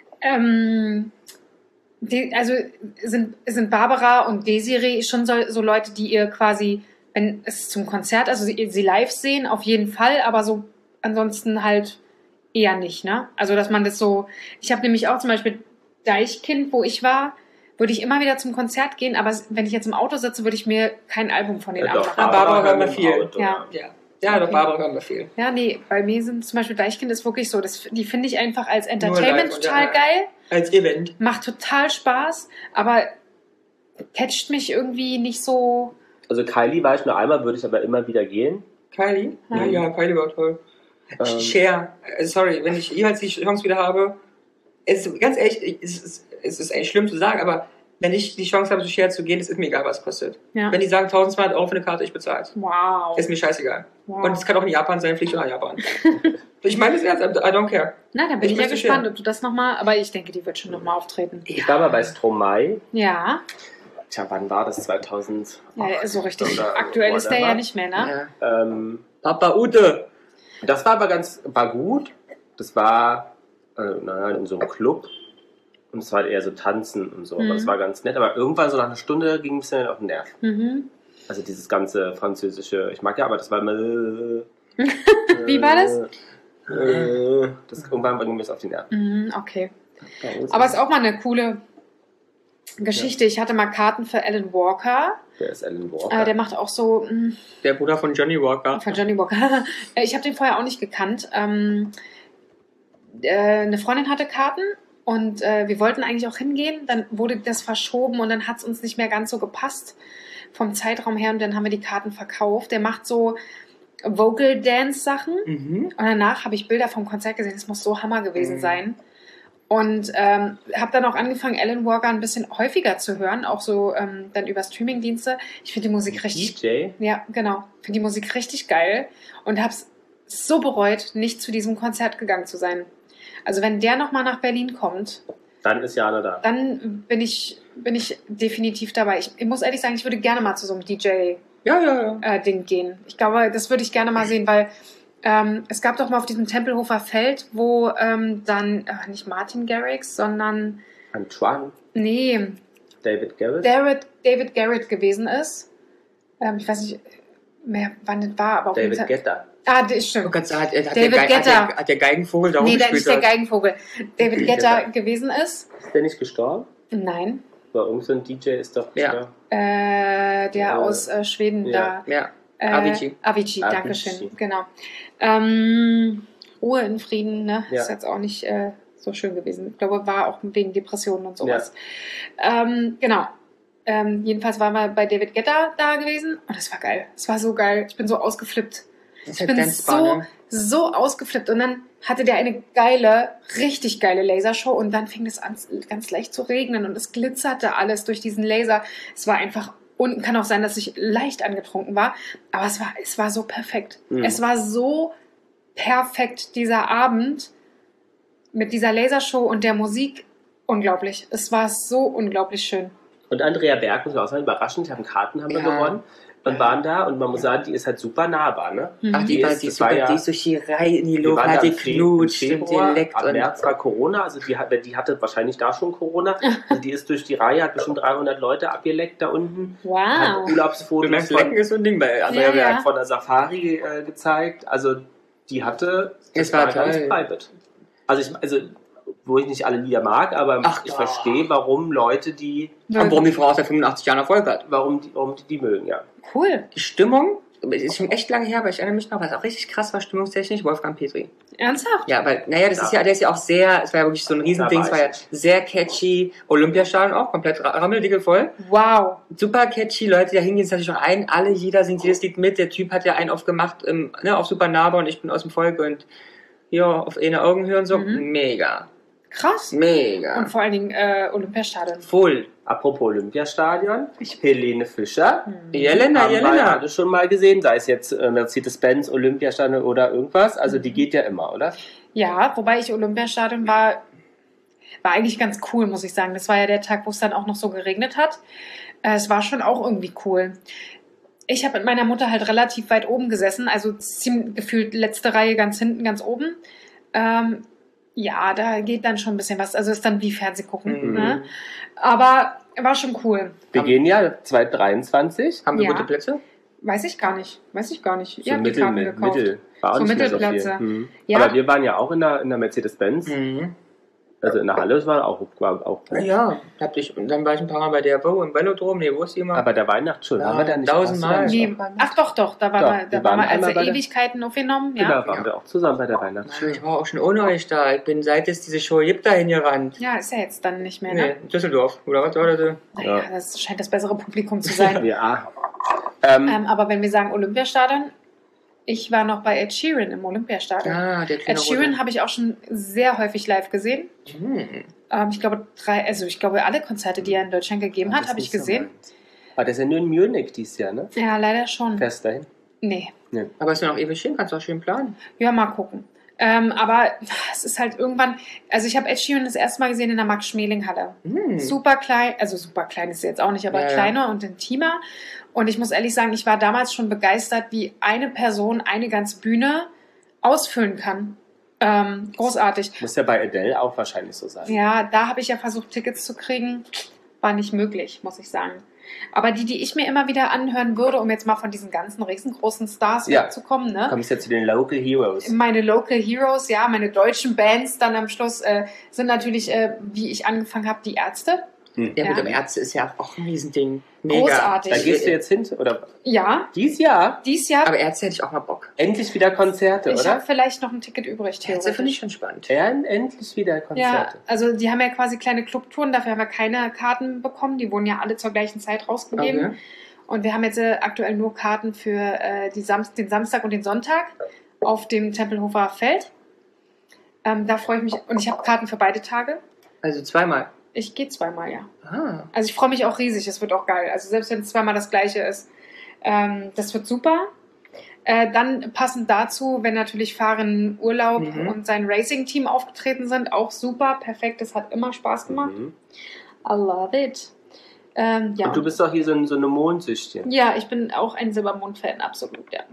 Ähm, die, also sind, sind Barbara und Desiree schon so, so Leute, die ihr quasi, wenn es zum Konzert, also sie, sie live sehen, auf jeden Fall, aber so ansonsten halt eher nicht, ne? Also dass man das so, ich habe nämlich auch zum Beispiel Deichkind, wo ich war, würde ich immer wieder zum Konzert gehen, aber wenn ich jetzt im Auto sitze, würde ich mir kein Album von denen Ja, doch, anmachen. Ah, Barbara hören wir im viel. Auto, Ja. Ja, ja doch, Okay. Barbara hören wir viel. Ja, nee, bei mir sind zum Beispiel Deichkind ist wirklich so, das, die finde ich einfach als Nur Entertainment live und total ja, geil. Als Event. Macht total Spaß, aber catcht mich irgendwie nicht so. Also Kylie war ich nur einmal, würde ich aber immer wieder gehen. Kylie? Ja. Ja, ja, Kylie war toll. Ähm, Cher, äh, sorry, wenn ich jemals die Chance wieder habe, es ist, ganz ehrlich, es ist, es ist eigentlich schlimm zu sagen, aber wenn ich die Chance habe, zu Cher zu gehen, ist es mir egal, was es kostet. Ja. Wenn die sagen tausendzweihundert Euro für eine Karte, ich bezahle es. Wow. Ist mir scheißegal. wow. Und es kann auch in Japan sein, fliegt schon nach Japan. Ich meine das ernst, I don't care. Na, dann bin Ich ich, ja möchte gespannt, Cher. ob du das nochmal. Aber ich denke, die wird schon nochmal auftreten. Ich war mal bei Stromae. Ja. Tja, wann war das? zweitausend? Ja, so richtig. Oder Aktuell ist der whatever. ja nicht mehr, ne? Ja. Ähm, Papa Ute. das war aber ganz, war gut. Das war, äh, naja, in so einem Club. Und es war halt eher so Tanzen und so. Mhm. Aber das war ganz nett. Aber irgendwann so nach einer Stunde ging es mir auf den Nerv. Mhm. Also dieses ganze französische, ich mag ja, aber das war immer. Äh, Wie war das? Äh, das irgendwann ging mir das auf den Nerv. Mhm, okay. Aber es ist auch mal eine coole Geschichte. Ich hatte mal Karten für Alan Walker. Der ist Alan Walker. Äh, der macht auch so. Mh, Der Bruder von Johnny Walker. Von Johnny Walker. Äh, ich habe den vorher auch nicht gekannt. Ähm, äh, eine Freundin hatte Karten und äh, wir wollten eigentlich auch hingehen. Dann wurde das verschoben und dann hat es uns nicht mehr ganz so gepasst vom Zeitraum her und dann haben wir die Karten verkauft. Der macht so Vocal Dance Sachen Mhm. und danach habe ich Bilder vom Konzert gesehen. Das muss so Hammer gewesen Mhm. sein. Und ähm, habe dann auch angefangen, Alan Walker ein bisschen häufiger zu hören, auch so ähm, dann über Streamingdienste. Ich finde die Musik richtig D J. ja, genau. Finde die Musik richtig geil und habe es so bereut, nicht zu diesem Konzert gegangen zu sein. Also wenn der nochmal nach Berlin kommt, Dann ist Jana da. dann bin ich, bin ich definitiv dabei. Ich, ich muss ehrlich sagen, ich würde gerne mal zu so einem D J-Ding Ja, ja, ja. äh, Ding gehen. Ich glaube, das würde ich gerne mal sehen, weil ähm, es gab doch mal auf diesem Tempelhofer Feld, wo ähm, dann, äh, nicht Martin Garrix, sondern, Antoine, nee, David Garrett. David, David Garrett gewesen ist. Ähm, ich weiß nicht mehr, wann das war, aber auf jeden David Fall. Guetta. Ah, das Oh stimmt. Gott, hat, hat, David der, Ge- Guetta. hat, der, hat der Geigenvogel da Nee, der rumgespielt? nicht der hat? Geigenvogel. David David Guetta Guetta. gewesen ist. Ist der nicht gestorben? Nein. Weil irgend so ein D J ist doch Ja. gestorben. Äh, der Ja. aus äh, Schweden Ja. da. Ja. Äh, Avicii. Avicii, Avicii. danke schön. Genau. Ähm, Ruhe in Frieden, ne? Ja. Ist jetzt auch nicht äh, so schön gewesen. Ich glaube, war auch wegen Depressionen und sowas. Ähm, genau. Ähm, jedenfalls waren wir bei David Guetta da gewesen und das war geil. Es war so geil. Ich bin so ausgeflippt. Das ist Ich halt bin Dancebar, so, ne? so ausgeflippt. Und dann hatte der eine geile, richtig geile Lasershow und dann fing es an, ganz leicht zu regnen und es glitzerte alles durch diesen Laser. Es war einfach, und kann auch sein, dass ich leicht angetrunken war, aber es war, es war so perfekt. Mhm. Es war so perfekt, dieser Abend mit dieser Lasershow und der Musik. Unglaublich. Es war so unglaublich schön. Und Andrea Berg, muss man auch sagen, überraschend, haben Karten haben wir Ja. gewonnen. und waren da und man muss sagen, die ist halt super nahbar, ne? Mhm. Ach, die, Die war, ist- die, das ist war super, ja- die ist durch die Reihe in die Wir Luft, waren hat da die im Fe- im knutscht und Februar, geleckt. ab Und März war Corona, also die, hat, die hatte wahrscheinlich da schon Corona. Also die ist durch die Reihe, hat bestimmt dreihundert Leute abgeleckt da unten. Hat Wow. du Urlaubsfotos merkst, von, Lecken ist so ein Ding bei also Ja, ja, ja. hat von der Safari äh, gezeigt. Also die hatte, Es war ganz toll. private. Also ich, also wo ich nicht alle Lieder mag, aber Ach, ich doch. verstehe, warum Leute die, Und warum die Frau aus der fünfundachtzig Jahren Erfolg hat. warum die, warum die, die mögen, ja. Cool. Die Stimmung, es ist schon echt lange her, aber ich erinnere mich noch, was auch richtig krass war, stimmungstechnisch, Wolfgang Petri. Ernsthaft? Ja, weil, naja, das Ja. ist ja, der ist ja auch sehr, es war ja wirklich so ein Riesending, Da es war war ja ich. sehr catchy, Olympiastadion auch, komplett ra- rammeldicke voll. Wow. Super catchy, Leute, die da hingehen, es natürlich schon ein, alle, jeder singt jedes Lied mit, der Typ hat ja einen aufgemacht, ähm, ne, auf Super Nahbar und ich bin aus dem Volk und ja, auf eine Augenhöhe und so, Mhm. mega, Krass. mega, Und vor allen Dingen äh, Olympiastadion. voll. Apropos Olympiastadion, Helene Fischer. Jelena, Haben wir ja Jelena. alle schon mal gesehen, sei es jetzt äh, Mercedes-Benz, Olympiastadion oder irgendwas. Also die geht ja immer, oder? Ja, wobei ich Olympiastadion war, war eigentlich ganz cool, muss ich sagen. Das war ja der Tag, wo es dann auch noch so geregnet hat. Äh, es war schon auch irgendwie cool. Ich habe mit meiner Mutter halt relativ weit oben gesessen, also ziemlich gefühlt letzte Reihe ganz hinten, ganz oben. Ähm, ja, da geht dann schon ein bisschen was. Also ist dann wie Fernsehgucken. Mhm. Ne? Aber war schon cool. Wir gehen ja zweitausenddreiundzwanzig. Haben wir Ja. gute Plätze? Weiß ich gar nicht. Weiß ich gar nicht. So Ihr habt die Mittel, Karten mit, gekauft. Mittel. War auch So nicht mehr so viel. Mittelplätze. Mhm. Ja. Aber wir waren ja auch in der, in der Mercedes-Benz. Mhm. Also in der Halle, das war auch, war auch gut. Ja, hab ich, und dann war ich ein paar Mal bei der Wo im Velodrom, nee, wo ist die immer? Aber der Weihnachtsschule, Ja, haben wir da nicht tausendmal. warst du da Nee, nicht auch? ach doch, doch, da waren Doch, wir, wir da waren waren wir einmal als bei der- Ewigkeiten aufgenommen. Genau, Ja. waren wir auch zusammen bei der Weihnachtsschule. Ich war auch schon ohne euch da. Ich bin seit es diese Show gibt dahin gerannt. ja, ist ja jetzt dann nicht mehr, Nee, ne? in Düsseldorf. Oder was war das? Naja, Ja. das scheint das bessere Publikum zu sein. Ja. Ähm, ähm, aber wenn wir sagen Olympiastadion, ich war noch bei Ed Sheeran im Olympiastadion. Ah, der kleine Ed Sheeran Rote. habe ich auch schon sehr häufig live gesehen. Hm. Ähm, ich glaube, drei, also ich glaube, alle Konzerte, die er in Deutschland gegeben das hat, ist habe ich nicht so gesehen. meins. Aber das ist ja nur in Munich dieses Jahr, ne? Ja, leider schon. Fährst dahin. Nee. Aber es ist ja noch ewig hin, kannst du auch schön planen. Ja, mal gucken. Ähm, aber es ist halt irgendwann, also ich habe Ed Sheeran das erste Mal gesehen in der Max-Schmeling-Halle. Hm. Super klein, also super klein ist sie jetzt auch nicht, aber Ja, ja. kleiner und intimer. Und ich muss ehrlich sagen, ich war damals schon begeistert, wie eine Person eine ganze Bühne ausfüllen kann. Ähm, großartig. Muss ja bei Adele auch wahrscheinlich so sein. Ja, da habe ich ja versucht, Tickets zu kriegen. War nicht möglich, muss ich sagen. Aber die, die ich mir immer wieder anhören würde, um jetzt mal von diesen ganzen riesengroßen Stars Ja. wegzukommen, ne? Kommst jetzt zu den Local Heroes. Meine Local Heroes, ja, meine deutschen Bands dann am Schluss äh, sind natürlich, äh, wie ich angefangen habe, die Ärzte. Ja, Ja. mit dem Ärzte ist ja auch ein Riesending. Mega. Großartig. Da gehst du jetzt hin, oder? Ja, Dieses Jahr dies Jahr. Aber Ärzte hätte ich auch mal Bock. endlich wieder Konzerte, ich habe oder? vielleicht noch ein Ticket übrig. Ärzte finde ich theoretisch. schon spannend. Ja, endlich wieder Ja, Konzerte. also die haben ja quasi kleine Clubtouren, dafür haben wir keine Karten bekommen. Die wurden ja alle zur gleichen Zeit rausgegeben. Okay. Und wir haben jetzt äh, aktuell nur Karten für äh, die Sam den Samstag und den Sonntag auf dem Tempelhofer Feld. Ähm, da freue ich mich. Und ich habe Karten für beide Tage. Also zweimal. Ich gehe zweimal, ja. Ah. Also ich freue mich auch riesig. Es wird auch geil. Also selbst wenn es zweimal das gleiche ist. Ähm, das wird super. Äh, dann passend dazu, wenn natürlich Fahren Urlaub Mhm. und sein Racing-Team aufgetreten sind, auch super, perfekt. Das hat immer Spaß gemacht. Mhm. I love it. Ähm, ja. Und du bist doch hier so, ein, so eine Mondsüchtin. Ja, ich bin auch ein Silbermond-Fan, absolut, ja.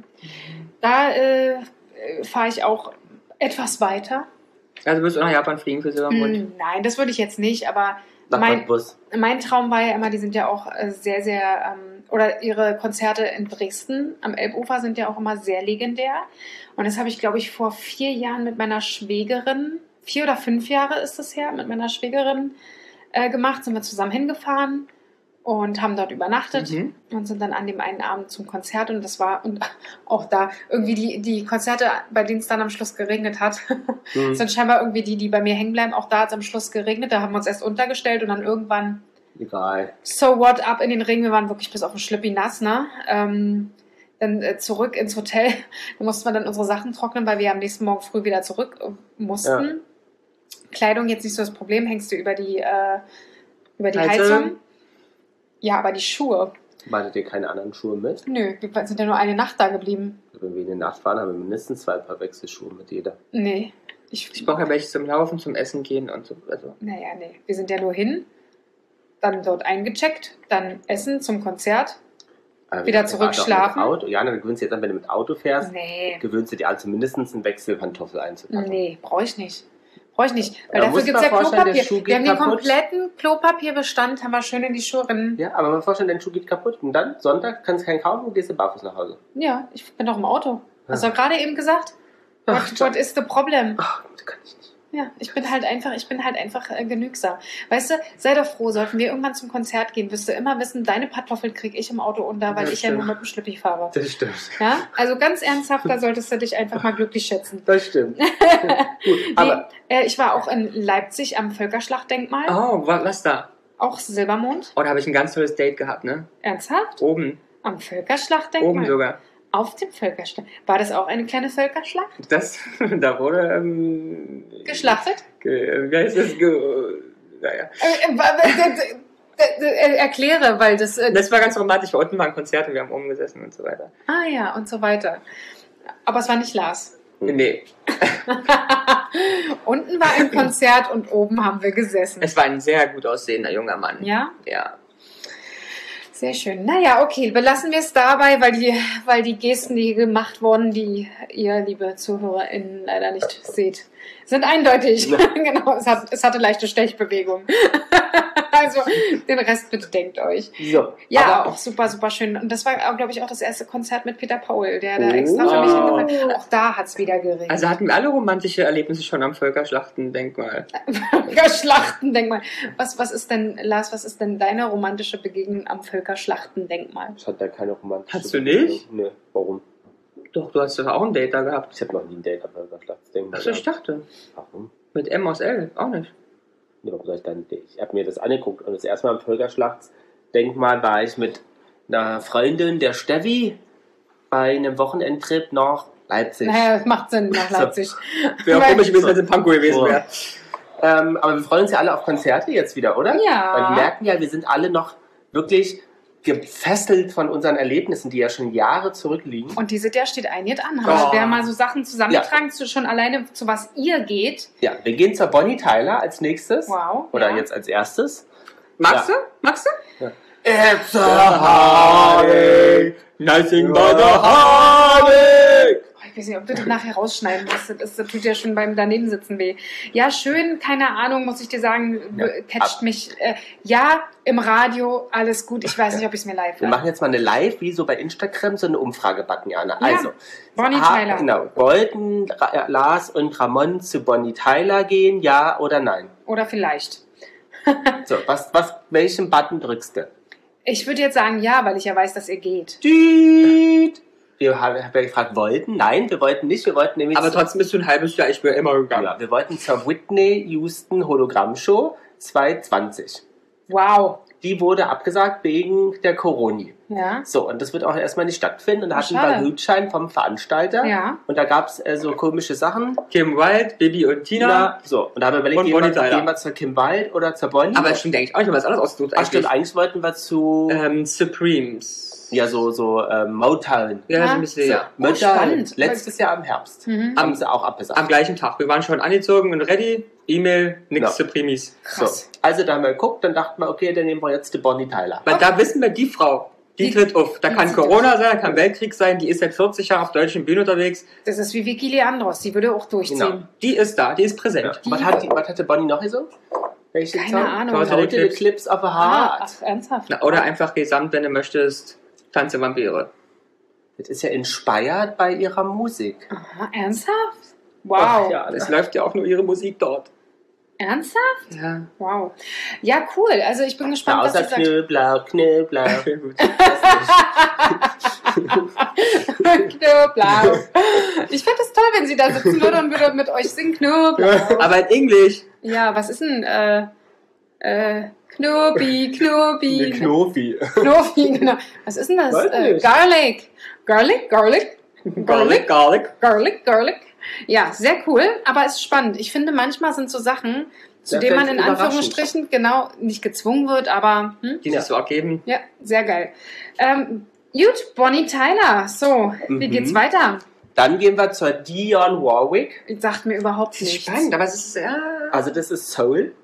Da äh, fahre ich auch etwas weiter. Also willst du nach Japan fliegen für Silbermond? Mm, nein, das würde ich jetzt nicht, aber Nach mein, Cottbus. mein Traum war ja immer, die sind ja auch äh, sehr, sehr, ähm, oder ihre Konzerte in Dresden am Elbufer sind ja auch immer sehr legendär. Und das habe ich, glaube ich, vor vier Jahren mit meiner Schwägerin, vier oder fünf Jahre ist es her, mit meiner Schwägerin äh, gemacht, sind wir zusammen hingefahren und haben dort übernachtet Mhm. und sind dann an dem einen Abend zum Konzert und das war und auch da irgendwie die, die Konzerte, bei denen es dann am Schluss geregnet hat, Mhm. sind scheinbar irgendwie die, die bei mir hängen bleiben. Auch da hat es am Schluss geregnet, da haben wir uns erst untergestellt und dann irgendwann Egal. so what, ab in den Regen, wir waren wirklich bis auf den Schlippi nass, ne? Ähm, dann äh, zurück ins Hotel, da mussten wir dann unsere Sachen trocknen, weil wir am nächsten Morgen früh wieder zurück äh, mussten. Ja. Kleidung jetzt nicht so das Problem, hängst du über die, äh, über die Heizung? Heizung. Ja, aber die Schuhe. Hattet ihr keine anderen Schuhe mit? Nö, wir sind ja nur eine Nacht da geblieben. Wenn wir in die Nacht fahren, haben wir mindestens zwei Paar Wechselschuhe mit jeder. Nee. Ich, Ich brauche ja welche zum Laufen, zum Essen gehen und so. Also. naja, nee. Wir sind ja nur hin, dann dort eingecheckt, dann Essen zum Konzert. Aber Wieder wir fahren doch zurückschlafen? mit Auto. Ja, dann gewöhnst du jetzt an, wenn du mit Auto fährst, Nee. gewöhnst du dir an, zumindest einen Wechselpantoffel einzupacken. Nee, brauche ich nicht. Brauche ich nicht. Weil Ja, dafür musst gibt es mal ja vorstellen, der Klopapier. Schuh geht Wir haben den kaputt. kompletten Klopapierbestand, haben wir schön in die Schuhe rein. Ja, aber man vorstellen, dein Schuh geht kaputt. Und dann, Sonntag, kannst du keinen kaufen und gehst du barfuß nach Hause. Ja, ich bin doch im Auto. Hast du Ja. doch gerade eben gesagt? Ach, What, what is the problem? Ach, das kann ich nicht. Ja, ich bin halt einfach, ich bin halt einfach äh, genügsam. Weißt du, sei doch froh, sollten wir irgendwann zum Konzert gehen, wirst du immer wissen, deine Pantoffeln kriege ich im Auto unter, weil Das ich ja stimmt. nur mit dem Schlippi fahre. Das stimmt. Ja, also ganz ernsthaft, da solltest du dich einfach mal glücklich schätzen. Das stimmt. Gut, aber Nee, äh, ich war auch in Leipzig am Völkerschlachtdenkmal, Oh, wa- was da? auch Silbermond. Oh, da habe ich ein ganz tolles Date gehabt, ne? Ernsthaft? Oben. Am Völkerschlachtdenkmal? Oben sogar. Auf dem Völkerschlacht. War das auch eine kleine Völkerschlacht? Das, da wurde, ähm, Geschlachtet? Ge, wie heißt das? Ge, naja. Äh, äh, äh, äh, äh, erkläre, weil das... Äh, Das war ganz romantisch. Unten waren Konzerte, wir haben oben gesessen und so weiter. ah ja, und so weiter. Aber es war nicht Lars. Nee, Unten war ein Konzert und oben haben wir gesessen. es war ein sehr gut aussehender junger Mann. Ja, Ja. sehr schön. Naja, okay, belassen wir es dabei, weil die, weil die Gesten, die gemacht wurden, die ihr, liebe ZuhörerInnen, leider nicht seht, sind eindeutig. Genau, es, hat, es hatte leichte Stechbewegung. Also, den Rest bitte denkt euch. so. Ja, aber auch super, super schön. Und das war, glaube ich, auch das erste Konzert mit Peter Paul, der da Oh. extra für mich hingefallen. Auch da hat es wieder geregnet. Also hatten wir alle romantische Erlebnisse schon am Völkerschlachtendenkmal. Völkerschlachtendenkmal. Was, was ist denn, Lars, was ist denn deine romantische Begegnung am Völkerschlachtendenkmal? ich hatte da keine romantische Hast du Beziehung. nicht? Nee, warum? Doch, du hast doch auch ein Date da gehabt. Ich habe noch nie ein Date am Völkerschlachtdenkmal. Achso, ich gehabt. dachte. Warum? Mit M aus L, auch nicht. Ja, warum soll ich dann? Ich habe mir das angeguckt und das erste Mal am Völkerschlachtdenkmal war ich mit einer Freundin, der Steffi, bei einem Wochenendtrip nach Leipzig. Naja, das macht Sinn nach Leipzig. Wäre auch Weil- komisch gewesen, wenn es in Pankow gewesen So. wäre. Ähm, aber wir freuen uns ja alle auf Konzerte jetzt wieder, oder? Ja. Weil wir merken ja, wir sind alle noch wirklich gefesselt von unseren Erlebnissen, die ja schon Jahre zurückliegen. Und dieses Jahr steht einiges an. Haben Oh. wir mal so Sachen zusammengetragen, zu, schon alleine zu was ihr geht. Ja, wir gehen zur Bonnie Tyler als nächstes. Wow. Oder ja. jetzt als erstes. Magst Ja. du? Magst du? It's a heartache, nothing but a heartache. Oh, ich weiß nicht, ob du das nachher rausschneiden musst. Das, das tut ja schon beim Danebensitzen weh. Ja, schön, keine Ahnung, muss ich dir sagen, Ja. catcht mich. Äh, ja, im Radio, alles gut. Ich weiß nicht, ob ich es mir live Wir höre. machen jetzt mal eine Live, wie so bei Instagram, so eine Umfrage backen, Jana. Ja. Also, Bonnie ha- Tyler. Genau. Wollten Ra- Lars und Ramon zu Bonnie Tyler gehen, ja oder nein? Oder vielleicht. So, was, was, welchen Button drückst du? Ich würde jetzt sagen ja, weil ich ja weiß, dass ihr geht. Düt. Wir haben hab ja gefragt, wollten? Nein, wir wollten nicht. Wir wollten nämlich. Aber trotzdem bist du ein halbes Jahr, ich bin immer gegangen. Ja, wir wollten zur Whitney Houston Hologramm-Show zwanzig zwanzig. Wow. Die wurde abgesagt wegen der Corona. Ja. So, und das wird auch erstmal nicht stattfinden. Und da Oh, hatten wir schade. einen Gutschein vom Veranstalter. Ja. Und da gab es äh, so komische Sachen. Kim Wilde, Bibi und Tina. Ja, so. Und da haben wir überlegt, Und gehen Bonnie wir, Tyler. gehen wir zur Kim Wilde oder zur Bonnie. Aber es stimmt eigentlich auch nicht, was anderes ausgesucht Ach, stimmt, eigentlich. eigentlich wollten wir zu, Ähm, Supremes. ja, so, so ähm, Motown. Ja, Ja. so ein bisschen, So, ja. Motown. spannend. Letztes Jahr im Herbst. Mhm. Haben sie auch abgesagt. Am gleichen Tag. Wir waren schon angezogen und ready. E-Mail, nix Ja. Supremes. so. Krass. Also da haben wir geguckt, dann dachten wir, okay, dann nehmen wir jetzt die Bonnie Tyler. Weil da wissen wir, die Frau, die, Die- tritt auf. Da die kann zieht Corona sein, da kann Weltkrieg sein, die ist seit vierzig Jahren auf deutschen Bühnen unterwegs. Das ist wie Vicky Leandros, die würde auch durchziehen. Genau. Die ist da, die ist Ja. präsent. Was, hat die, was hatte Bonnie noch gesungen? Welche Keine Song? Ahnung. Totally Total Eclipse of a Ah, Heart. ach, ernsthaft? Na, oder einfach gesamt, wenn du möchtest, Tanze Vampire. Das ist ja inspired bei ihrer Musik. Aha, ernsthaft? Wow. Ach, ja, Es läuft ja auch nur ihre Musik dort. Ernsthaft? Ja, Wow. Ja, cool. Also ich bin Ja, gespannt, was außer ihr sagt. Knöblau, Knöblau. schön gut. Knoblauch. Ich fände es toll, wenn sie da sitzen würde und würde mit euch singen Knoblauch. Aber in Englisch. Ja, was ist denn äh, äh, Knobi, Knobi, Eine Knofi. Knobi, genau. Was ist denn das? Weiß Äh, nicht. Garlic. Garlic, Garlic, Garlic, Garlic. Garlic, Garlic. Ja, sehr cool, aber es ist spannend. Ich finde, manchmal sind so Sachen, zu Ja, denen man vielleicht in überraschend. Anführungsstrichen genau nicht gezwungen wird, aber hm? Die sich so ergeben. Ja, sehr geil. Ähm, gut, Bonnie Tyler. So, wie Mhm. geht's weiter? Dann gehen wir zur Dionne Warwick. Sagt mir überhaupt Das ist nichts. spannend, aber es ist ja. Also das ist Soul.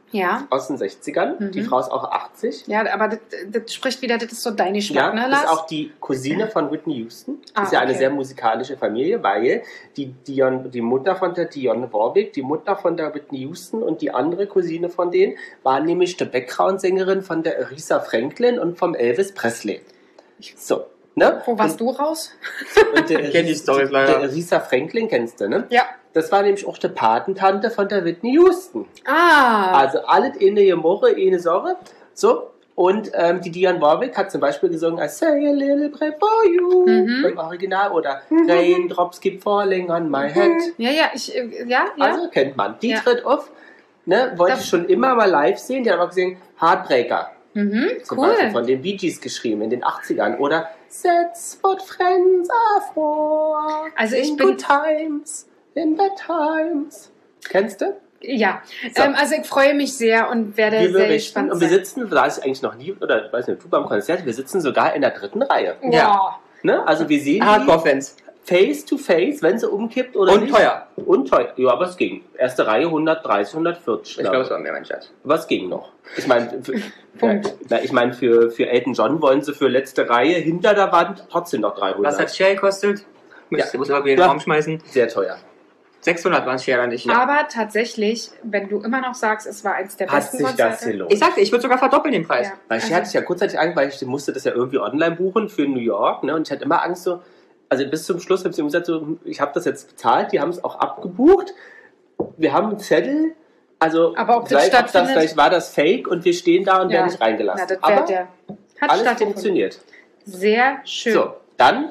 Ja. aus den sechzigern. Mhm. Die Frau ist auch achtzig. Ja, aber das, das spricht wieder, das ist so deine Ja, Schmack, ne, das Lars? ist auch die Cousine von Whitney Houston. Ah, ist ja eine okay. sehr musikalische Familie, weil die, Dion, die Mutter von der Dionne Warwick, die Mutter von der Whitney Houston und die andere Cousine von denen war nämlich die Background-Sängerin von der Aretha Franklin und vom Elvis Presley. So, ne? Wo warst du raus? Und der, Ich kenn die Storys leider. der Aretha Franklin kennst du, ne? Ja. Das war nämlich auch die Patentante von der Whitney Houston. Ah. Also alles eine Gemorre, eine Sorge. So. Und ähm, die Dionne Warwick hat zum Beispiel gesungen I say a little prayer for you Mhm. im Original oder Raindrops keep falling on my head. Ja, ja, ich, äh, ja, ja. Also kennt man. Die Ja. tritt auf. Ne, wollte Das- ich schon immer mal live sehen. Die hat aber gesehen Heartbreaker. mhm, Zum Beispiel cool. von den Bee Gees geschrieben in den achtzigern. Oder That's what friends are for. Also ich in bin- good times, in bad times. Kennst du? Ja, So. ähm, also ich freue mich sehr und werde Wir sehr berichten gespannt und wir sein. sitzen, da ich eigentlich noch nie, oder weiß nicht, du beim Konzert, wir sitzen sogar in der dritten Reihe. Ja. Ne? Also wir sehen die Hardcore-Fans. face to face, wenn sie umkippt oder Und nicht. teuer. Und teuer. Ja, aber es ging. Erste Reihe hundertdreißig, hundertvierzig. Ich glaube, es war mehr, mein Schatz. Aber es ging noch. Ich meine, für, Punkt. na, ich meine für, für Elton John wollen sie für letzte Reihe hinter der Wand trotzdem noch dreihundert. Was hat Share gekostet? Müsste, Ja. muss aber wieder in den Ja. Raum schmeißen. Sehr teuer. sechshundert waren Share nicht. Aber tatsächlich, wenn du immer noch sagst, es war eins der Hat besten sich das Konzerte. gelohnt. Ich sagte, ich würde sogar verdoppeln den Preis. Ja. Weil ich Also- hatte ich ja kurzzeitig Angst, weil ich musste das ja irgendwie online buchen für New York, ne? Und ich hatte immer Angst so, also bis zum Schluss habe ich gesagt, so, ich habe das jetzt bezahlt, die haben es auch abgebucht, wir haben einen Zettel, also Aber ob das vielleicht, das, stattfindet- vielleicht war das Fake und wir stehen da und Ja. werden nicht reingelassen. Na, das Aber wär der. Hat alles stattgefunden. funktioniert. Sehr schön. So, dann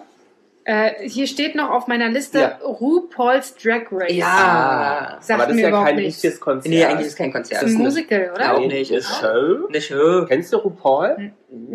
Äh, hier steht noch auf meiner Liste Ja. RuPaul's Drag Race. Ja. Sagt aber das mir ist ja überhaupt kein nichts. richtiges Konzert. Nee, eigentlich ist es kein Das Konzert. ist ein eine- Musical, oder? Auch Eine nicht. Show. Eine Show. Kennst du RuPaul?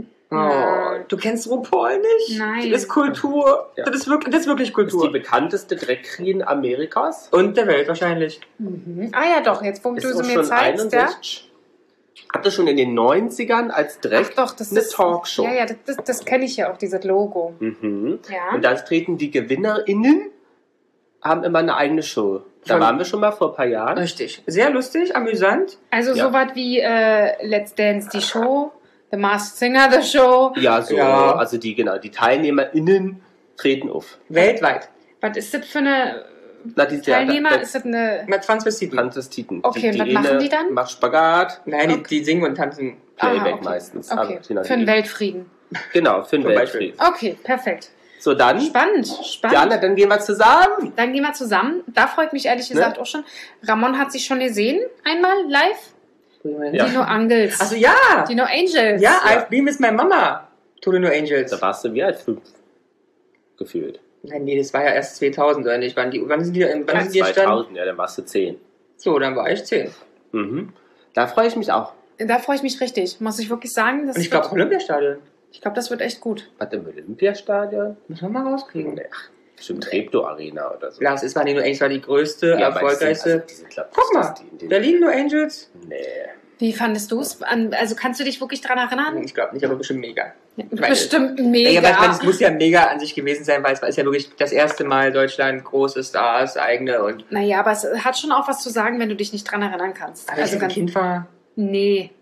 Oh, du kennst RuPaul nicht? Nein. Das ist Kultur. Ja. Das, ist wirklich, das ist wirklich Das ist die Kultur. bekannteste Drag Queen Amerikas. Und der Welt wahrscheinlich. Mhm. Ah ja, doch, jetzt wo Ist du sie auch mir schon zeigst, ja. einundsechzig. Hatte schon in den neunzigern als Drag Ach doch, das eine ist Talkshow. Ja, ja, das, das, das kenne ich ja auch, dieses Logo. Mhm. Ja. Und da treten die GewinnerInnen, haben immer eine eigene Show. Da Von- waren wir schon mal vor ein paar Jahren. Richtig. Sehr lustig, amüsant. Also Ja. sowas wie äh, Let's Dance, die Show, The Masked Singer, the Show. Ja, so. Ja. Also die, genau, die TeilnehmerInnen treten auf. Weltweit. Was ist das für eine Na, die Teilnehmer? Der, ist das eine... Mit Transvestiten. Transvestiten. Okay, die, und was die machen eine die dann? Macht Spagat, Nein, die, Okay. die singen und tanzen. Playback Aha, okay. meistens. Okay, Aber, genau, für den die- Weltfrieden. Genau, für den Zum Beispiel. Weltfrieden. Okay, perfekt. So, dann, Spannend, spannend. Jana, dann gehen wir zusammen. Dann gehen wir zusammen. Da freut mich ehrlich Ne? gesagt auch schon. Ramon hat sich schon gesehen, einmal live. Ja. Dino Angels. Also ja. Dino Angels. Ja, Ja. I've been with my mama. To the New Angels. Da warst du wie alt fünf. Gefühlt. Nein, nee, das war ja erst zweitausend, oder nicht? Wann, die, wann sind die, wann Ja, sind die entstanden? zweitausend, ja, dann warst du zehn. So, dann war ich zehn. Mhm. Da freue ich mich auch. Da freue ich mich richtig, muss ich wirklich sagen. Das Und ich glaube, wird- Olympiastadion. ich glaube, das wird echt gut. Was im Olympiastadion? Müssen wir mal rauskriegen. Ach, bestimmt Treptow Arena oder so. Lars, es war die New Angels, war die größte, Ja, aber die erfolgreichste. sind- also die sind, glaub ich, Guck mal, dass die in den- Berlin New Angels? Nee. Wie fandest du es? Also kannst du dich wirklich daran erinnern? Ich glaube nicht, aber bestimmt mega. Weil- Bestimmt Ja, mega. weil, weil es muss ja mega an sich gewesen sein, weil es war- ist ja wirklich das erste Mal Deutschland, große Stars, eigene und. Naja, aber es hat schon auch was zu sagen, wenn du dich nicht dran erinnern kannst. Aber als Also ich ein ganz. Kind war, Nee.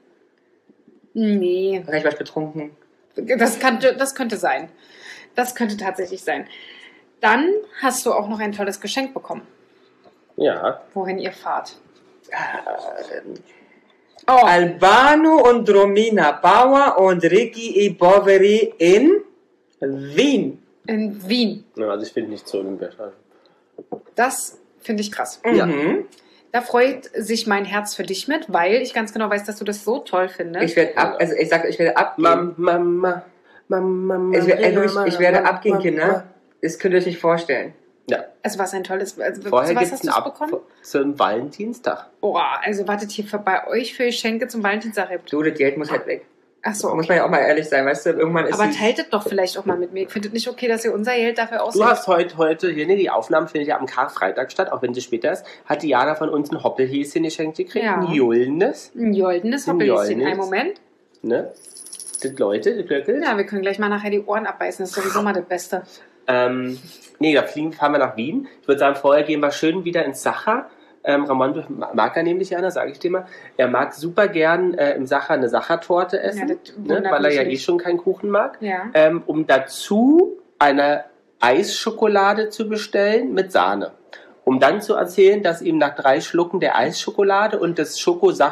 Nee. vielleicht war ich betrunken. Das könnte, das könnte sein. Das könnte tatsächlich sein. Dann hast du auch noch ein tolles Geschenk bekommen, Ja. wohin ihr fahrt. Oh. Albano und Romina Bauer und Ricky Iboveri in Wien. In Wien. Ja, also ich finde nicht so Olympiastadion. Das finde ich krass. Ja. Mhm. Da freut sich mein Herz für dich mit, weil ich ganz genau weiß, dass du das so toll findest. Ich werde ab, also ich sag, ich werde abgehen. Mama, Mama, Mama, Ich, werd, ey, wirklich, Mama, ich werde Mama, abgehen, Mama. Kinder. Das könnt ihr euch nicht vorstellen. Ja. Also was ein tolles. Also, Vorher zu was gibt es hast einen du es Ab bekommen? zum Valentinstag. Oh, also wartet hier für, bei euch für Geschenke zum Valentinstag. Du, das Geld muss halt weg. Achso, Muss okay. man ja auch mal ehrlich sein, weißt du? Irgendwann ist Aber die- teilt es doch vielleicht auch mal mit mir. Ich finde es nicht okay, dass ihr unser Geld dafür Du ausgebt. hast heute, heute, hier, nee, die Aufnahme findet ja am Karfreitag statt, auch wenn sie später ist, hat Diana von uns ein Hoppelhäschen geschenkt gekriegt, Ja. ein Julnes, Ein goldenes Ein Hoppelhäschen. goldenes. Einen Moment. ne? Das Leute, das Glöckel. Ja, wir können gleich mal nachher die Ohren abbeißen. Das ist sowieso mal das Beste. Ähm, nee, da fliegen, fahren wir nach Wien. Ich würde sagen, vorher gehen wir schön wieder ins Sacher. Ähm, Ramon mag er nämlich, Jana, sage ich dir mal. Er mag super gern äh, im Sacher eine Sachertorte essen, Ja, das ne, wundert weil er mich ja eh nicht. schon keinen Kuchen mag. Ja. Ähm, um dazu eine Eisschokolade zu bestellen mit Sahne. Um dann zu erzählen, dass ihm nach drei Schlucken der Eisschokolade und des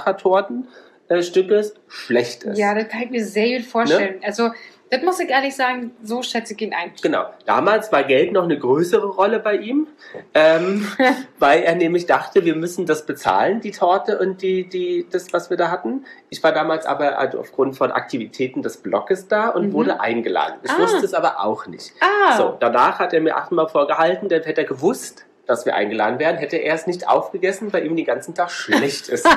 Schoko-Sachertorten-Stückes schlecht ist. Ja, das kann ich mir sehr gut vorstellen. Also, das muss ich ehrlich sagen, so schätze ich ihn ein. Genau. Damals war Geld noch eine größere Rolle bei ihm, ähm, weil er nämlich dachte, wir müssen das bezahlen, die Torte und die, die, das, was wir da hatten. Ich war damals aber also aufgrund von Aktivitäten des Blogs da und Mhm. wurde eingeladen. Ich Ah. wusste es aber auch nicht. Ah, So, danach hat er mir achtmal vorgehalten, dann hätte er gewusst, dass wir eingeladen werden, hätte er es nicht aufgegessen, weil ihm den ganzen Tag schlecht ist.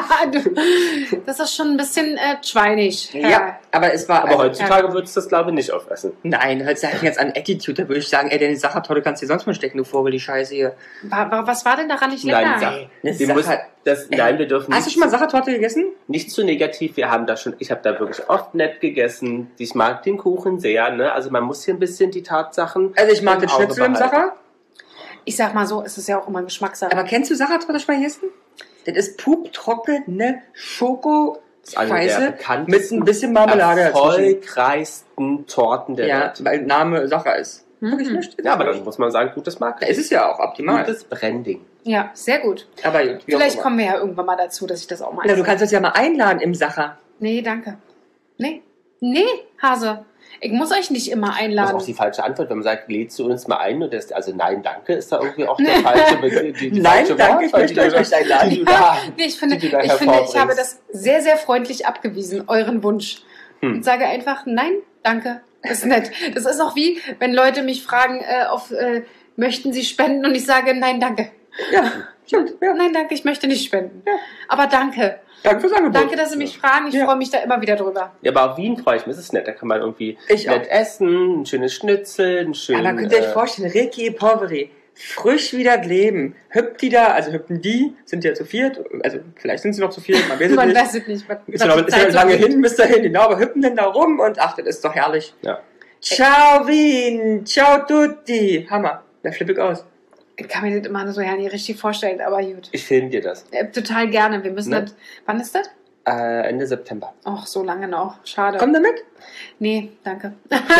das ist schon ein bisschen äh, schweinig. Ja, aber es war. Aber heutzutage würdest du das, glaube ich, nicht aufessen. Nein, halt sag ich jetzt an Attitude, da würde ich sagen, ey, deine Sachertorte kannst du dir sonst mal stecken, du Vogel, die Scheiße hier. Wa- wa- Was war denn daran nicht lecker? Nein, Sa Eine wir Sacher- müssen, das, nein, wir dürfen Hast du nicht, schon mal Sachertorte gegessen? nicht zu negativ. Wir haben da schon, ich habe da wirklich oft nett gegessen. Ich mag den Kuchen sehr, ne? Also man muss hier ein bisschen die Tatsachen. Also ich mag im den Auge Schnitzel im behalten. Sacher, Ich sag mal so, es ist ja auch immer Geschmackssache. aber kennst du Sachertorte schon mal gegessen? Das ist puptrockene Schoko Das ist eine der Scheiße mit bekanntesten, ein bisschen Marmelade dazwischen. erfolgreichsten Torten der Ja, Welt. weil Name Sacher ist. Mhm. Wirklich nicht? Ja, aber dann muss man sagen, gutes Da Marketing. ist es ja auch optimal. Gutes Branding. Ja, sehr gut. Aber gut, wie auch Vielleicht immer. kommen wir ja irgendwann mal dazu, dass ich das auch mal Ja, du esse. kannst uns ja mal einladen im Sacher. Nee, danke. Nee. Nee, Hase. Ich muss euch nicht immer Das ist einladen. auch die falsche Antwort, wenn man sagt, lädst du uns mal ein und das, also nein, danke, ist da irgendwie auch der falsche Be- die, die Nein, falsche danke, ich Wortwahl, möchte die euch du nicht da- einladen. die du da- Nee, ich finde, die du da ich, finde ich habe hervorbringst. das sehr, sehr freundlich abgewiesen, euren Wunsch. Hm. Und sage einfach, nein, danke. Das ist nett. Das ist auch wie, wenn Leute mich fragen, äh, auf, äh, möchten sie spenden und ich sage, nein, danke. Ja, stimmt. Ja. Nein, danke, ich möchte nicht spenden. Ja. Aber danke. Danke fürs Angebot. Danke, dass Sie mich fragen. Ich Ja. freue mich da immer wieder drüber. Ja, aber auf Wien freue ich mich, das ist nett, da kann man irgendwie Ich nett essen, ein schönes Schnitzel, ein schönes... Aber könnt ihr euch vorstellen, Ricky e Poveri, frisch wieder leben. Hüpft die da, also hüpfen die, sind ja zu viert, also vielleicht sind sie noch zu viert, man weiß es Man nicht. weiß es nicht. Was, Ist ja noch, die ist ja Zeit noch so lange bringt. hin, bis dahin, genau, aber hüpfen denn da rum und ach, das ist doch herrlich. Ja. Ciao Wien, ciao tutti. Hammer, da flippe ich aus. Ich kann mir das immer so ja nicht richtig vorstellen, aber gut. Ich filme dir das. Äh, total gerne. Wir müssen Ne? das. Wann ist das? Äh, Ende September. Ach, so lange noch. Schade. Komm damit. Nee, danke.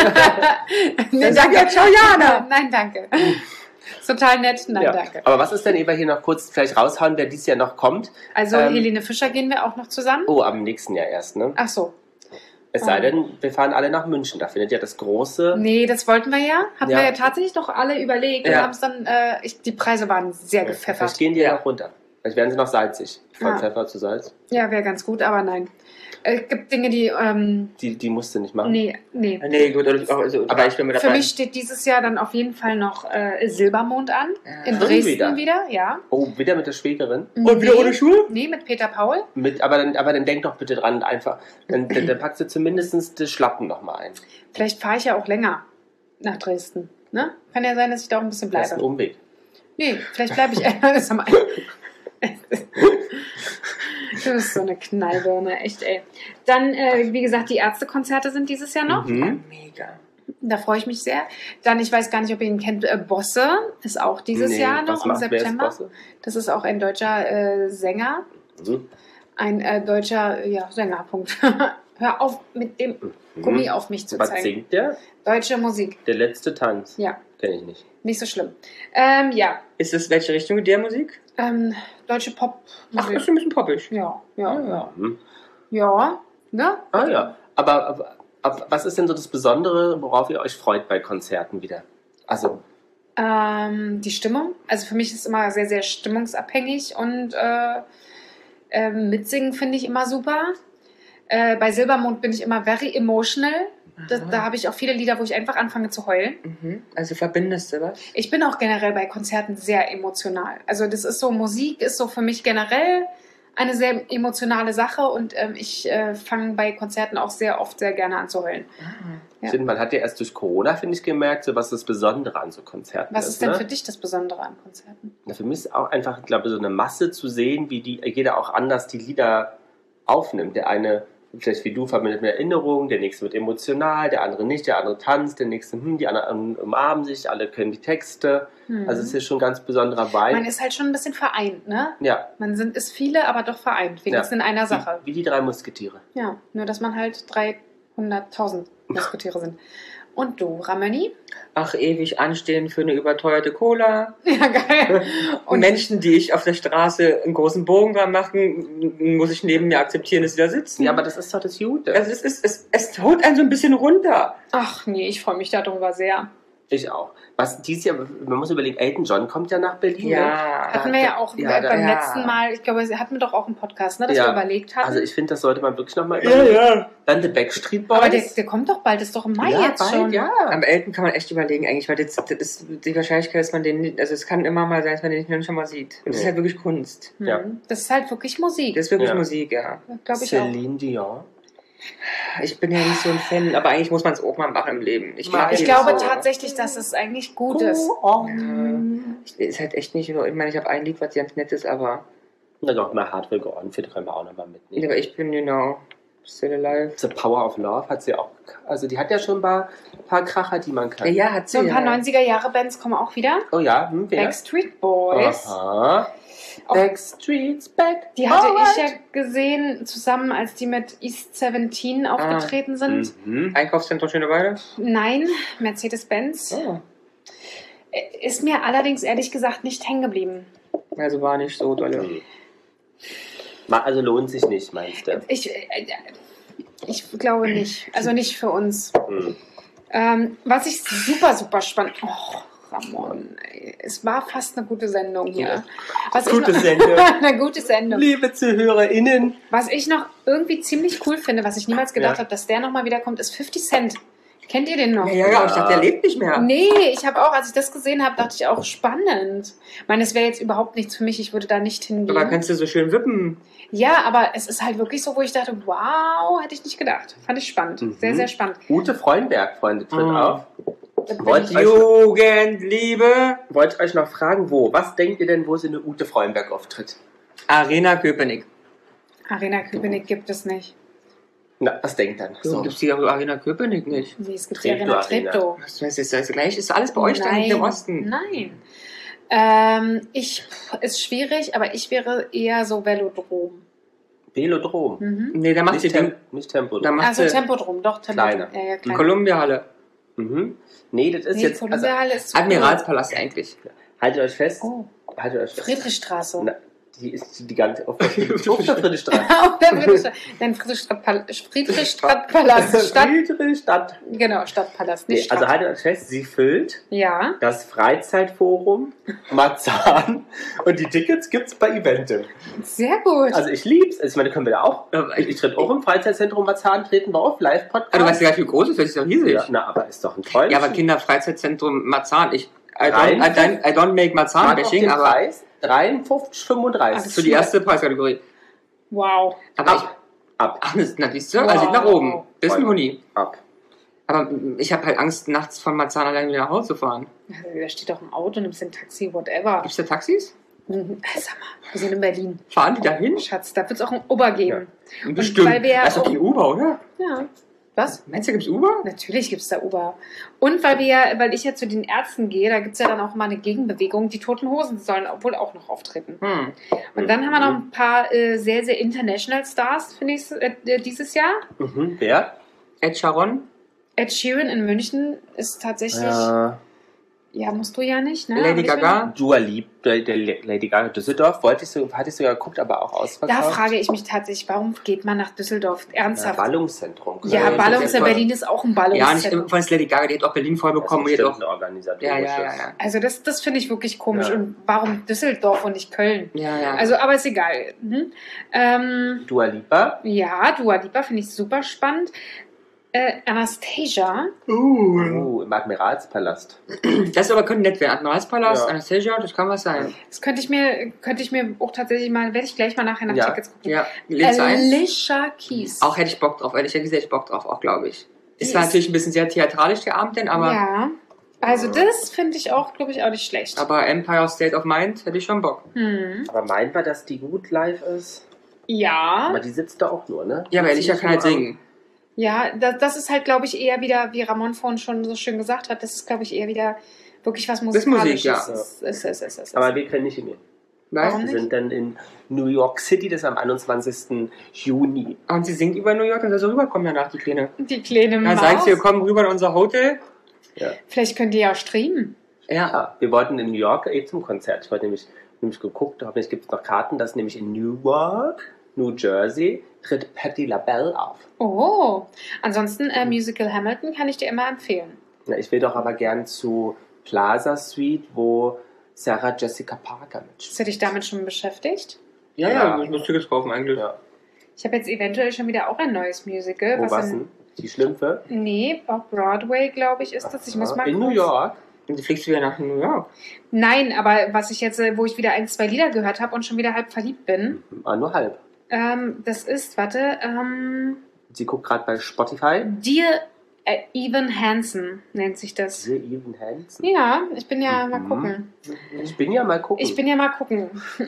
Nee, danke, ciao Jana. Nein, danke. Ist total nett. Nein, Ja. danke. Aber was ist denn, Eva, hier noch kurz vielleicht raushauen, wer dieses Jahr noch kommt? Also, Ähm, Helene Fischer gehen wir auch noch zusammen? Oh, am nächsten Jahr erst, ne? Ach so. Es sei Oh. denn, wir fahren alle nach München. Da findet ja das große... Nee, das wollten wir ja. Hatten Ja. wir ja tatsächlich doch alle überlegt und Ja. haben es dann, äh, ich, die Preise waren sehr Vielleicht gepfeffert. gehen die ja Ja. noch runter. Vielleicht werden sie noch salzig. Von Ja. Pfeffer zu Salz. Ja, wäre ganz gut, aber nein. Es gibt Dinge, die, ähm, Die, die musst du nicht machen. nee, nee. Nee, gut, also, also Aber ich bin mit Für dabei. mich steht dieses Jahr dann auf jeden Fall noch äh, Silbermond an. Ja. In Schon Dresden wieder? wieder, ja. Oh, wieder mit der Schwägerin? Und wieder ohne Schuhe? Nee, mit Peter Paul. Mit, aber, dann, aber dann denk doch bitte dran, einfach. Dann, dann, dann packst du zumindest das Schlappen nochmal ein. Vielleicht fahre ich ja auch länger nach Dresden. Ne? Kann ja sein, dass ich da auch ein bisschen Das ist ein bleibe. Umweg. Nee, vielleicht bleibe ich. Das ist am- Du bist so eine Knallbirne, echt, ey. Dann, äh, wie gesagt, die Ärztekonzerte sind dieses Jahr noch. Mhm. Mega. Da freue ich mich sehr. Dann, ich weiß gar nicht, ob ihr ihn kennt, äh, Bosse ist auch dieses Nee, Jahr noch was im macht- wer ist September. Bosse? Das ist auch ein deutscher äh, Sänger. Mhm. Ein äh, deutscher ja, Sänger, Punkt. Hör auf, mit dem Gummi auf mich zu Was zeigen. singt der? Deutsche Musik, Der letzte Tanz. ja, Kenn ich nicht. nicht so schlimm. Ähm, ja, Ist das welche Richtung der Musik? ähm, deutsche Pop. Ach, ist ein bisschen poppig. Ja, ja, ja. Mhm. Ja, ne? Ah ja. Aber, aber, aber was ist denn so das Besondere, worauf ihr euch freut bei Konzerten wieder? Also, Ähm, die Stimmung. Also für mich ist es immer sehr, sehr stimmungsabhängig und äh, ähm, mitsingen finde ich immer super. Äh, bei Silbermond bin ich immer very emotional. Das, da habe ich auch viele Lieder, wo ich einfach anfange zu heulen. Mhm. Also verbindest du was? Ich bin auch generell bei Konzerten sehr emotional. Also das ist so, Musik ist so für mich generell eine sehr emotionale Sache und ähm, ich äh, fange bei Konzerten auch sehr oft sehr gerne an zu heulen. Ah. Ja. ich finde, man hat ja erst durch Corona, finde ich, gemerkt, so was das Besondere an so Konzerten Was ist denn ne? für dich das Besondere an Konzerten? Na, für mich ist auch einfach, ich glaube, so eine Masse zu sehen, wie die jeder auch anders die Lieder aufnimmt. Der eine vielleicht wie du, verbindet mit Erinnerungen, der nächste wird emotional, der andere nicht, der andere tanzt, der nächste, hm, die anderen umarmen sich, alle können die Texte. Mhm. Also es ist schon ein ganz besonderer Vibe. Man ist halt schon ein bisschen vereint, ne? Ja. Man sind, ist viele, aber doch vereint, wenigstens Ja. in einer Sache. Wie, wie die drei Musketiere. Ja, nur dass man halt dreihunderttausend Musketiere sind. Und du, Ramoni? Ach, ewig anstehen für eine überteuerte Cola. Ja, geil. Und Menschen, die ich auf der Straße einen großen Bogen dran machen, muss ich neben mir akzeptieren, dass sie da sitzen. Ja, aber das ist doch das Gute. Also es, ist, es, es holt einen so ein bisschen runter. Ach nee, ich freue mich darüber sehr. Ich auch. Was dieses Jahr, man muss überlegen, Elton John kommt ja nach Berlin. Ne? Ja. Hatten wir ja auch Ja, äh, beim ja. letzten Mal, ich glaube, hatten wir doch auch einen Podcast, ne, dass Ja. wir überlegt hatten. Also ich finde, das sollte man wirklich nochmal Ja, überlegen. ja. Dann The Backstreet Boys. aber der, der kommt doch bald, ist doch im Mai ja, jetzt bald, schon. Ja. Am Elten kann man echt überlegen, eigentlich, weil das, das ist die Wahrscheinlichkeit, dass man den nicht, also es kann immer mal sein, dass man den nicht schon mal sieht. Und das ist Nee. halt wirklich Kunst. Hm. Ja. Das ist halt wirklich Musik, Das ist wirklich Ja. Musik, ja. glaube ich auch. Celine Dion. Ich bin ja nicht so ein Fan, aber eigentlich muss man es auch mal machen im Leben. Ich, mag Ich die glaube so. tatsächlich, dass es eigentlich gut ist. Oh. Ja. Ist halt echt nicht so, ich meine, ich habe ein Lied, was ganz nett ist, aber, Na doch, mal Hard Will Go On, für können wir auch nochmal mitnehmen. aber ich bin, you know, still alive. The Power of Love hat sie auch, also die hat ja schon ein paar, paar Kracher, die man kann. Ja, hat sie So ein paar ja. neunziger-Jahre-Bands kommen auch wieder. Oh ja, hm, wer? Backstreet Boys. Aha. Auch- Backstreet's back. Die hatte Alright. ich ja gesehen, zusammen, als die mit East siebzehn aufgetreten sind. Mhm. Einkaufszentrum Schöneweide? Nein, Mercedes-Benz. Oh. Ist mir allerdings ehrlich gesagt nicht hängen geblieben. Also war nicht so dolle. Mhm. Ma- Also lohnt sich nicht, meinst du? Ich, äh, ich glaube nicht. Also nicht für uns. Mhm. Ähm, was ich super, super spannend. Oh, Ramon, ey. Es war fast eine gute Sendung hier. Was ich Gute noch, Sendung. eine gute Sendung. Liebe ZuhörerInnen. Was ich noch irgendwie ziemlich cool finde, was ich niemals gedacht Ja. habe, dass der nochmal wiederkommt, ist fifty Cent. Kennt ihr den noch? Ja, ja, ja, aber ich dachte, der lebt nicht mehr. Nee, ich habe auch, als ich das gesehen habe, dachte ich auch, spannend. Ich meine, es wäre jetzt überhaupt nichts für mich, ich würde da nicht hingehen. Aber kannst du so schön wippen? Ja, aber es ist halt wirklich so, wo ich dachte, wow, hätte ich nicht gedacht. Fand ich spannend. Mhm. Sehr, sehr spannend. Ute Freunberg, Freunde, tritt Mhm. auf. Da Wollt bin ich- Jugendliebe. Wollte euch noch fragen, wo? Was denkt ihr denn, wo sie eine Ute Freunberg auftritt? Arena Köpenick. Arena Köpenick gibt es nicht. Na, was denkt dann? So. So. Gibt es die Arena Köpenick nicht? Wie, es gibt die Treptow Arena Arena. Treptow. Was ist das, das gleich? Ist alles bei euch da hinten im Osten? Nein. Ähm, ich, ist schwierig, aber ich wäre eher so Velodrom. Velodrom. Mhm. Nee, da macht Nicht, sie Tem den nicht Tempodrom. Da macht Also sie Tempodrom, doch, Tempodrom. Kleiner. Ja, ja, kleiner. Kolumbiahalle. Mhm. Nee, das ist Nee, jetzt. Also, Kolumbiahalle ist zu Admiralspalast eigentlich. haltet euch fest. Oh, Haltet euch fest. Friedrichstraße. Na, die ist die ganze. Auf der Friedrichstraße. Auf der Friedrichstraße. Nein, Friedrichstadtpal- Friedrichstadtpalast. Stadt, Friedrichstadt. genau, Stadtpalast, Nee, nicht also Stadt. haltet euch fest, sie füllt Ja. das Freizeitforum Marzahn und die Tickets gibt's bei Eventim. Sehr gut. Also ich lieb's. Also ich meine, können wir da auch. Ich, ich tritt auch im Freizeitzentrum Marzahn, treten wir auf, Live-Podcast. Ah, du weißt ja gar nicht, wie groß es ist, das ist doch riesig. ja, na, aber ist doch ein Träumchen. Ja, aber Kinderfreizeitzentrum Marzahn. Ich, I don't, Rein- I don't, I don't make Frag auf Marzahn-Bashing, den aber Preis. dreiundfünfzig, fünfunddreißig. das ist für die erste Preiskategorie. Wow. Aber ich, Ab. Ab. ach, das, na, siehst du, also nach oben. Das ist ein Huni. Ab. Aber mm, ich habe halt Angst, nachts von Marzahn allein wieder nach Hause zu fahren. Also, da steht doch im Auto, nimmst ein Taxi, whatever. Gibt es da Taxis? Mhm. Sag mal, wir sind in Berlin. Fahren die da hin? Schatz, da wird es auch ein Uber geben. Bestimmt. weil wir ja das ist doch auch- kein Uber, oder? Ja. Was? Meinst du, gibt es Uber? Natürlich gibt es da Uber. Und weil wir ja, weil ich ja zu den Ärzten gehe, da gibt es ja dann auch mal eine Gegenbewegung. Die Toten Hosen sollen wohl auch noch auftreten. Hm. Und dann haben wir noch ein paar äh, sehr, sehr international Stars, finde ich, äh, dieses Jahr. Mhm. Wer? Ed Sharon? Ed Sheeran in München ist tatsächlich, ja, Äh, musst du ja nicht, ne? Lady Aber ich Gaga? Dua Lipa, der, der Lady Gaga Düsseldorf, wollte ich so, hatte ich sogar geguckt, aber auch Will, ausverkauft. da frage ich mich tatsächlich, warum geht man nach Düsseldorf? Ja, Ernsthaft? Ballungszentrum. Ja, Ja, Ballungs das in ist Berlin ist auch ein Ja, nicht Ballungszentrum. von Lady Gaga, die hat auch Berlin voll bekommen. Und die hat auch, eine Organisatorische. ja, ja, ja, ja. Also das, das finde ich wirklich komisch. Ja. Und warum Düsseldorf und nicht Köln? Ja, ja. Also, aber ist egal. Mhm. Ähm, Dua Lipa. ja, Dua Lipa finde ich super spannend. Äh, Anastasia. uh. Oh, im Admiralspalast. Das aber könnte nett werden. Admiralspalast, Ja. Anastasia, das kann was sein. Das könnte ich mir, könnte ich mir auch tatsächlich mal, werde ich gleich mal nachher nach Ja. Tickets gucken. Ja, lädst du ein? Alicia Keys. Auch hätte ich Bock drauf, ehrlich gesagt, hätte ich Bock drauf, auch glaube ich. Die Ist zwar ist- natürlich ein bisschen sehr theatralisch, der Abend denn, aber, ja. Also das finde ich auch, glaube ich, auch nicht schlecht. aber Empire State of Mind hätte ich schon Bock. Hm. Aber meint man, dass die gut live ist? Ja. Aber die sitzt da auch nur, ne? Ja, aber Alicia kann halt singen. Ja, das, das ist halt, glaube ich, eher wieder, wie Ramon vorhin schon so schön gesagt hat, das ist, glaube ich, eher wieder wirklich was Das ist Musik, Musikalisches. ja. Es ist, es ist, es ist. Aber wir können nicht hingehen. Warum Wir nicht? sind dann in New York City, das ist am einundzwanzigsten Juni. Und sie singt über New York, dann soll sie rüberkommen danach, die Kleine. Die kleine Dann Maus. sagt sie, wir kommen rüber in unser Hotel. Ja. Vielleicht könnt ihr ja auch streamen. Ja. Ja, wir wollten in New York eh zum Konzert. Ich wollte nämlich, nämlich geguckt, hoffentlich gibt es noch Karten, dass nämlich in Newark, New Jersey, tritt Patti LaBelle auf. Oh. Ansonsten, äh, Musical Hamilton kann ich dir immer empfehlen. Na, ich will doch aber gern zu Plaza Suite, wo Sarah Jessica Parker mitspielt. Hast du dich damit schon beschäftigt? Ja, Ja. ja, du musst Tickets kaufen eigentlich. Ja. Ich habe jetzt eventuell schon wieder auch ein neues Musical. Wo was in- denn? Die Schlümpfe? Nee, auf Broadway, glaube ich, ist das. Ich muss mal in kurz- New York? Und die fliegst du wieder nach New York. Nein, aber was ich jetzt, äh, wo ich wieder ein, zwei Lieder gehört habe und schon wieder halb verliebt bin, Ah, nur halb. ähm, das ist, warte, ähm, Sie guckt gerade bei Spotify. Dear äh, Evan Hansen nennt sich das. Diese Even Hansen. Ja, ich bin ja Mhm. mal gucken. Ich bin ja mal gucken. Ich bin ja mal gucken.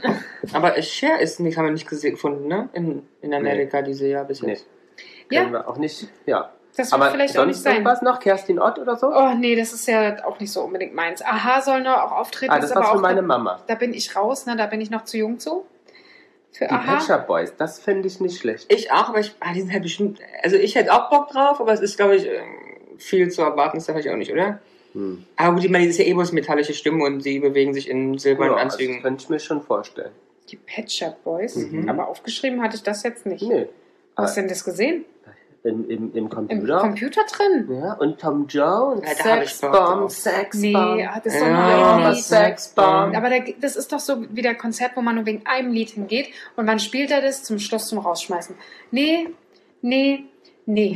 Aber Cher ist nicht, haben wir nicht gesehen, gefunden, ne? In, in Amerika diese Jahr bis Nee. jetzt. Können Ja, wir auch nicht. Ja. das wird Aber vielleicht auch nicht sonst sein. irgendwas noch? Kerstin Ott oder so? Oh nee, das ist ja auch nicht so unbedingt meins. Aha soll noch auch auftreten, ah, das ist war's aber für auch meine da, Mama. da bin ich raus, ne? Da bin ich noch zu jung zu. Für Die Aha. Pet Shop Boys, das finde ich nicht schlecht. Ich auch, aber ich, ah, die sind halt bestimmt, also ich hätte auch Bock drauf, aber es ist, glaube ich, ähm, viel zu erwarten, ist da vielleicht auch nicht, oder? Hm. Aber gut, ich meine, das ist ja eh bloß metallische Stimme und sie bewegen sich in silbernen Ja, Anzügen. das könnte ich mir schon vorstellen. Die Pet Shop Boys. Mhm. Aber aufgeschrieben hatte ich das jetzt nicht. Nee. Wo hast du denn das gesehen? Im, im, im Im Computer. Computer drin? Ja, und Tom Jones. Ja, da hab ich Bock Sexbomb, drauf. Sexbomb. Nee, ah, das ist doch Ja, nur ein was Lied. Sexbomb. Aber der, das ist doch so wie der Konzert, wo man nur wegen einem Lied hingeht und wann spielt er das? Zum Schluss zum Rausschmeißen. Nee, nee, nee.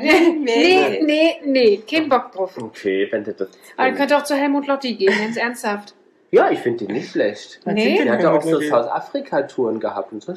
nee, nee, nee. Kein Bock drauf. Okay, wenn du das. Aber ihr könnt auch zu Helmut Lotti gehen, ganz ernsthaft. Ja, ich finde die nicht schlecht. Was Nee. sind denn Die hat ja auch so Leute? South Afrika-Touren gehabt und so.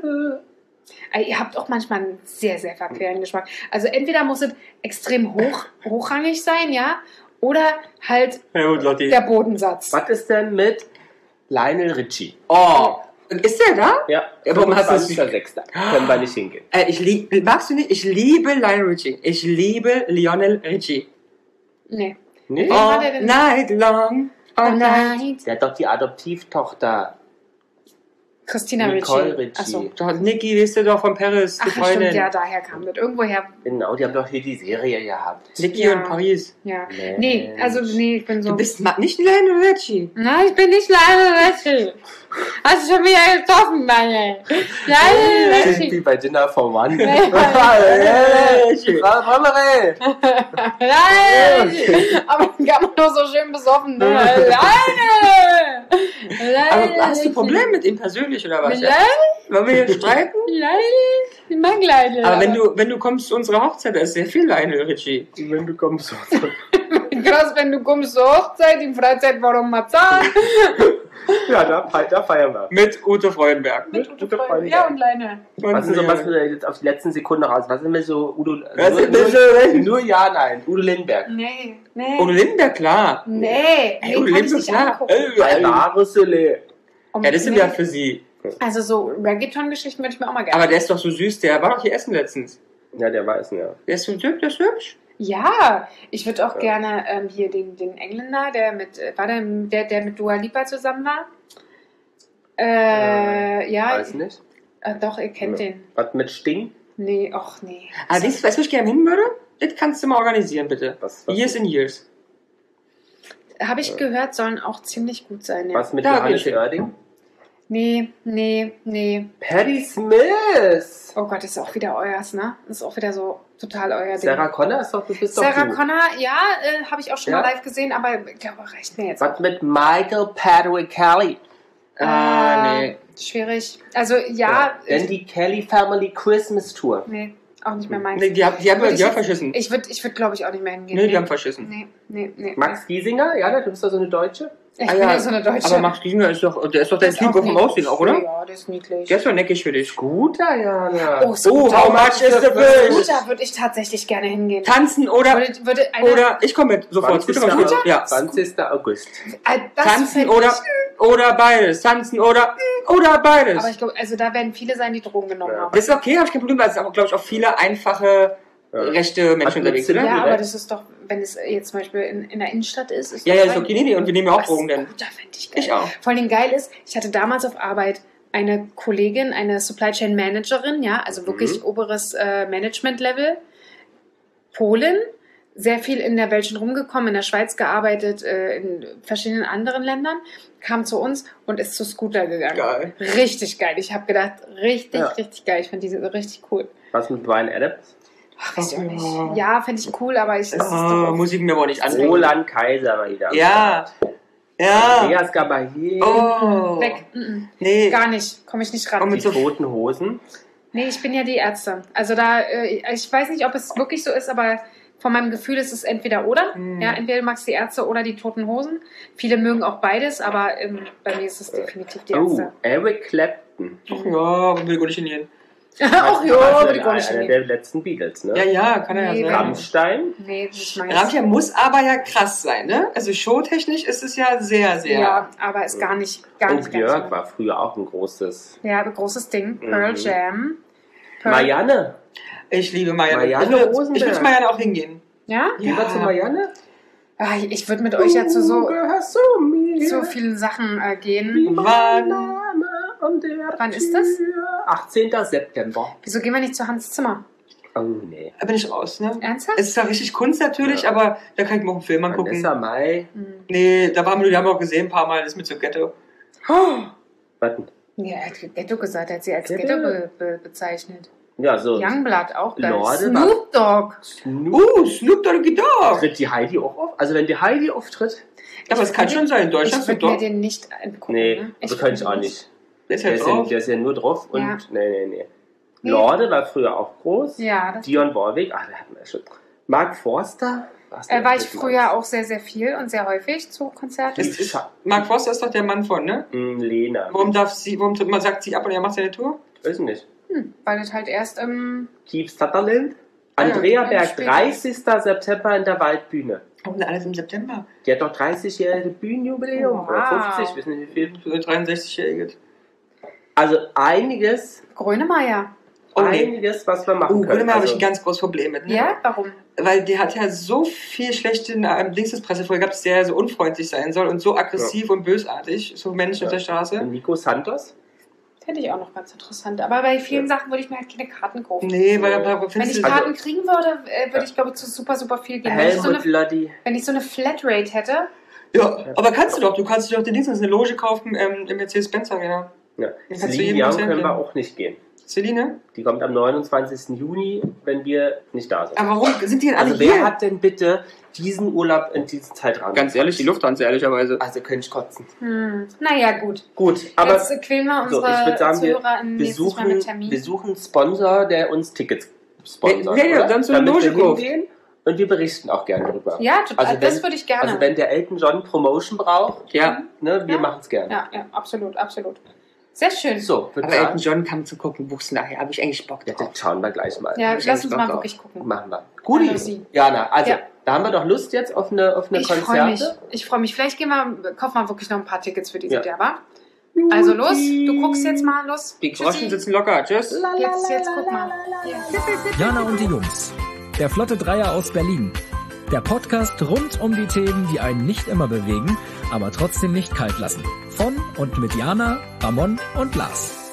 Also ihr habt auch manchmal einen sehr, sehr verqueren Geschmack. Also entweder muss es extrem hoch, hochrangig sein, ja, oder halt Ja gut, Lotti. der Bodensatz. Was ist denn mit Lionel Richie? Oh, ist der da? Ja, Ja, warum hast du das fünfundzwanzigster Sechster Können wir nicht hingehen. Äh, ich lieb, magst du nicht? Ich liebe Lionel Richie. Ich liebe Lionel Richie. Nee. Nee? Wer war All der denn? night long. All night. Der hat doch die Adoptivtochter. Christina Nicole Ritchie. Ritchie. Achso. Doch, Niki, wisst ihr doch von Paris, die Ach ja, Freundin. stimmt, ja, daher kam das. Irgendwoher, Genau, die haben doch hier die Serie gehabt. Niki Ja. und Paris. ja. Mensch. Nee, also nee, ich bin so... Du bist ma- nicht Lionel Richie. Nein, ich bin nicht Lionel Ritchie. Hast du schon wieder getroffen, Mann? Lionel Sind Ritchie. wie bei Dinner for One. Nee. Hey, Frau Pommeré. Lionel Ritchie. Aber dann kam man doch so schön besoffen. Ne? Lionel! Aber Lionel hast du Ritchie. Probleme mit ihm persönlich oder was? Mit Ja? Wollen wir hier streiten? Lionel? Ich mag Lionel. Aber wenn du, wenn du kommst zu unserer Hochzeit, da ist sehr viel Lionel Richie. Wenn du kommst. Krass, wenn du kommst zur Hochzeit, in Freizeit, warum Marzahn? Ja, da, fe- da feiern wir. Mit Ute Freudenberg. Mit Ute Freudenberg. Ja, und Lionel. Was ist so, was wir jetzt auf die letzten Sekunden raus? Was sind wir so, Udo, Was nur, sind wir nur, so- nur ja, nein, Udo Lindenberg. Nee, nee. Udo Lindenberg, klar. Nee, Ey, den Udo kann ich Lindenberg, nicht klar. angucken. Äh, äh. Alvaro Soler. Um- Ja, das sind nee. ja für sie. Also so Reggaeton-Geschichten würde ich mir auch mal gerne. Aber der ist doch so süß, der war doch hier essen letztens. Ja, der weiß, ja. Der ist so hübsch, der ist hübsch. Ja, ich würde auch Ja. gerne ähm, hier den, den Engländer, der mit, äh, war der, der, der mit Dua Lipa zusammen war? Äh, ja, Weiß nicht. äh, doch, ihr kennt den. Was mit Sting? Nee, och nee. Aber weißt du, weißt du, wo ich gerne hin würde? Das kannst du mal organisieren, bitte. Was, was, Years in Years. Habe ich gehört, sollen auch ziemlich gut sein, ja. was mit Da Johannes bin ich. Oerding? Nee, nee, nee. Patti Smith! Oh Gott, ist auch wieder euers, ne? Ist auch wieder so total euer Ding. Sarah Connor ist doch, du bist Sarah doch du. Connor, ja, äh, habe ich auch schon Ja? mal live gesehen, aber ich glaube, reicht mir jetzt. Was mit Michael Patrick Kelly? Ah, Äh, nee. Schwierig. Also, ja. Dann ich, die Kelly Family Christmas Tour. nee, auch nicht mehr meins. Nee, die, haben- die haben, Würde die haben ich- verschissen. Ich würde, ich würd, glaube ich, auch nicht mehr hingehen. Nee, die haben verschissen. Nee, nee, nee. Max Giesinger, ja, du bist doch so eine Deutsche. Ich Ah, bin ja, ja so eine Deutsche. Aber Max Giesinger ist doch, der ist doch Der dein ist Typ auch auf dem niedlich. Aussehen auch, oder? Ja, der ist niedlich. Der ist doch neckisch für dich. Scooter, Jana. Oh, Scooter. Oh, how much is the fish? Da würde ich tatsächlich gerne hingehen. Tanzen oder, Würde, würde eine, oder ich komme mit, sofort. Scooter, zwanzigster Scooter? Ja. zwanzigster August. äh, das Tanzen fänd oder, Ich, oder beides. Tanzen oder mm, oder beides. Aber ich glaube, also da werden viele sein, die Drogen genommen Ja. haben. Das ist okay, habe ich kein Problem, weil es sind auch, glaube ich, auch viele einfache, Ja. rechte Menschen Hat unterwegs, Sinn, oder? Ja, direkt. aber das ist doch, wenn es jetzt zum Beispiel in, in der Innenstadt ist, ist Ja, doch ja, ist fein. okay, nee, nee, und wir nehmen ja auch Was Drogen denn. gut, da fände ich geil. Ich auch. Vor allem geil ist, ich hatte damals auf Arbeit eine Kollegin, eine Supply Chain Managerin, ja, also wirklich Mhm. oberes äh, Management-Level, Polen, sehr viel in der Welt schon rumgekommen, in der Schweiz gearbeitet, äh, in verschiedenen anderen Ländern, kam zu uns und ist zu Scooter gegangen. Geil. Richtig geil. Ich habe gedacht, richtig, Ja. richtig geil. Ich finde diese richtig cool. Was mit Brian Adams? Ach, weiß ich auch Ja. nicht. Ja, finde ich cool, aber ich, es ist Ah, doch muss ich mir aber nicht ansehen. Roland Kaiser mal wieder. Ja. Ja. Andreas Gabaye. Oh. weg. Mm-mm. Nee. Gar nicht. Komme ich nicht Oh, ran. mit Die so- Toten Hosen. Nee, ich bin ja die Ärzte. Also da, äh, ich weiß nicht, ob es wirklich so ist, aber von meinem Gefühl ist es entweder oder. Hm. Ja, entweder du magst die Ärzte oder die Toten Hosen. Viele mögen auch beides, aber ähm, bei mir ist es definitiv die Oh, Ärzte. Eric Clapton. Ach ja, aber will gut nicht hingehen. Ach ja, Also aber die gar nicht einer hingehen. der letzten Beatles, ne? Ja, ja, kann er Nee, ja wenn- sein. Rammstein. Nee, nicht mal Rammstein muss aber ja krass sein, ne? Also showtechnisch ist es ja sehr, sehr. Ja, aber ist gar nicht, gar Und nicht Björk ganz war früher auch ein großes. so. Ja, ein großes Ding. Mhm. Pearl Jam. Pearl- Marianne. Ich liebe Marianne. Marianne ich würde Rosenberg. ich würde zu Marianne auch hingehen. Ja? Ja. Lieber zu Marianne? Ah, ich würde mit euch ja zu Du so, gehörst zu mir. so vielen Sachen äh, Wie gehen. mein Wann? Name an der Wann ist das? Tür. achtzehnten September. Wieso gehen wir nicht zu Hans Zimmer? Oh nee. Da bin ich raus, ne? Ernsthaft? Es ist ja richtig Kunst natürlich, Ja. aber da kann ich mir auch einen Film angucken. Vanessa Mai. Hm. Nee, da waren wir, die haben wir auch gesehen ein paar Mal, das mit so Ghetto. Warten. Ja, er hat Ghetto gesagt, er hat sie als Ghetto? Ghetto be be bezeichnet. Ja, so. Youngblood auch geil. Lorde Snoop Dogg. Snoop. Uh, Snoop Doggy Dogg. Tritt die Heidi auch auf? Also wenn die Heidi auftritt? Aber es kann schon sein, in Deutschland Ich Snoop würde mir Dogg. den nicht angucken. Nee, ne? das könnte ich auch nicht. Der ist Der halt ist, ja, drauf. der ist ja nur drauf und Ja. nee, nee, nee. Nee. Lorde war früher auch groß. Ja, das Dion Warwick, ach, der hatten wir schon. Mark Forster. Was äh, der war ich mit früher Max? auch sehr, sehr viel und sehr häufig zu Konzerten. Ist, ist, Mark Forster ist doch der Mann von, ne? Hm, Lena. Warum darf sie, warum man sagt sie ab und er macht seine Tour? Weiß ich nicht. Hm, weil das halt erst im... Keith Sutherland. Ah, ja, Andrea ja, Berg, später. dreißigsten September in der Waldbühne. Oh, und alles im September. Die hat doch dreißigjährige Bühnenjubiläum. Wow. Oder fünfzig, wissen nicht wie viel. So ein dreiundsechzigjährige. Also einiges, Grönemeyer. Oh, nee. einiges, was wir machen Oh, können. Grönemeyer habe ich Also, ein ganz großes Problem mit. Ne? Ja, warum? Weil die hat ja so viel schlechte ähm, Dingsespresse vorher gehabt, dass der so unfreundlich sein soll und so aggressiv und bösartig, so Menschen Ja. auf der Straße. Nico Santos. Fände ich auch noch ganz interessant. Aber bei vielen Sachen würde ich mir halt keine Karten kaufen. Nee, weil da Wenn findest ich du... Karten kriegen würde, äh, würde ich glaube ich zu super, super viel gehen. Wenn ich, so Helmut eine, Lodi. wenn ich so eine Flatrate hätte, Ja, aber kannst du doch. Du kannst dir doch den Dienst eine Loge kaufen ähm, im Mercedes-Benz Arena. Ja. kannst du Celine jedem Dion erzählen, können wir ja. auch nicht gehen. Celine? Die kommt am neunundzwanzigsten Juni, wenn wir nicht da sind. Aber warum sind die denn alle Also wer hier? hat denn bitte diesen Urlaub in diesen Zeitraum? Ganz ehrlich, die Lufthansa, ehrlicherweise. Also könnte ich kotzen. hm, naja gut. Gut, aber Jetzt äh, quälen wir so, unsere ich würde sagen, wir, Zuhörer in wir, nächstes Mal suchen, mit Termin. wir suchen einen Sponsor, der uns Tickets sponsort. Ja, ja, oder? dann so eine Damit Loge wir kauft. hingehen und wir berichten auch gerne drüber. Ja, total. Also das wenn- würde ich gerne. Also wenn der Elton John Promotion braucht, Ja. ne, wir Ja. machen es gerne. ja, ja, absolut, absolut. Sehr schön. So, würde Aber Elton sagen, John kam zu gucken, buchst du nachher. Habe ich eigentlich Bock ja, drauf. das schauen wir gleich mal. Ja, hab ich lass uns eigentlich mal Bock wirklich gucken. Machen wir. Guti. Hallo, Sie. Jana, also Ja. da haben wir doch Lust jetzt auf eine, auf eine Ich freue Konzerte. mich. Ich freue mich. Vielleicht gehen wir, kaufen wir wirklich noch ein paar Tickets für dieses Ja. Jahr, wa? Also los, du guckst jetzt mal, los. Die Tschüssi. Groschen sitzen locker. Tschüss. Jetzt, jetzt guck mal. Ja. Jana und die Jungs. Der Flotte Dreier aus Berlin. Der Podcast rund um die Themen, die einen nicht immer bewegen, aber trotzdem nicht kalt lassen. Von und mit Jana, Ramon und Lars.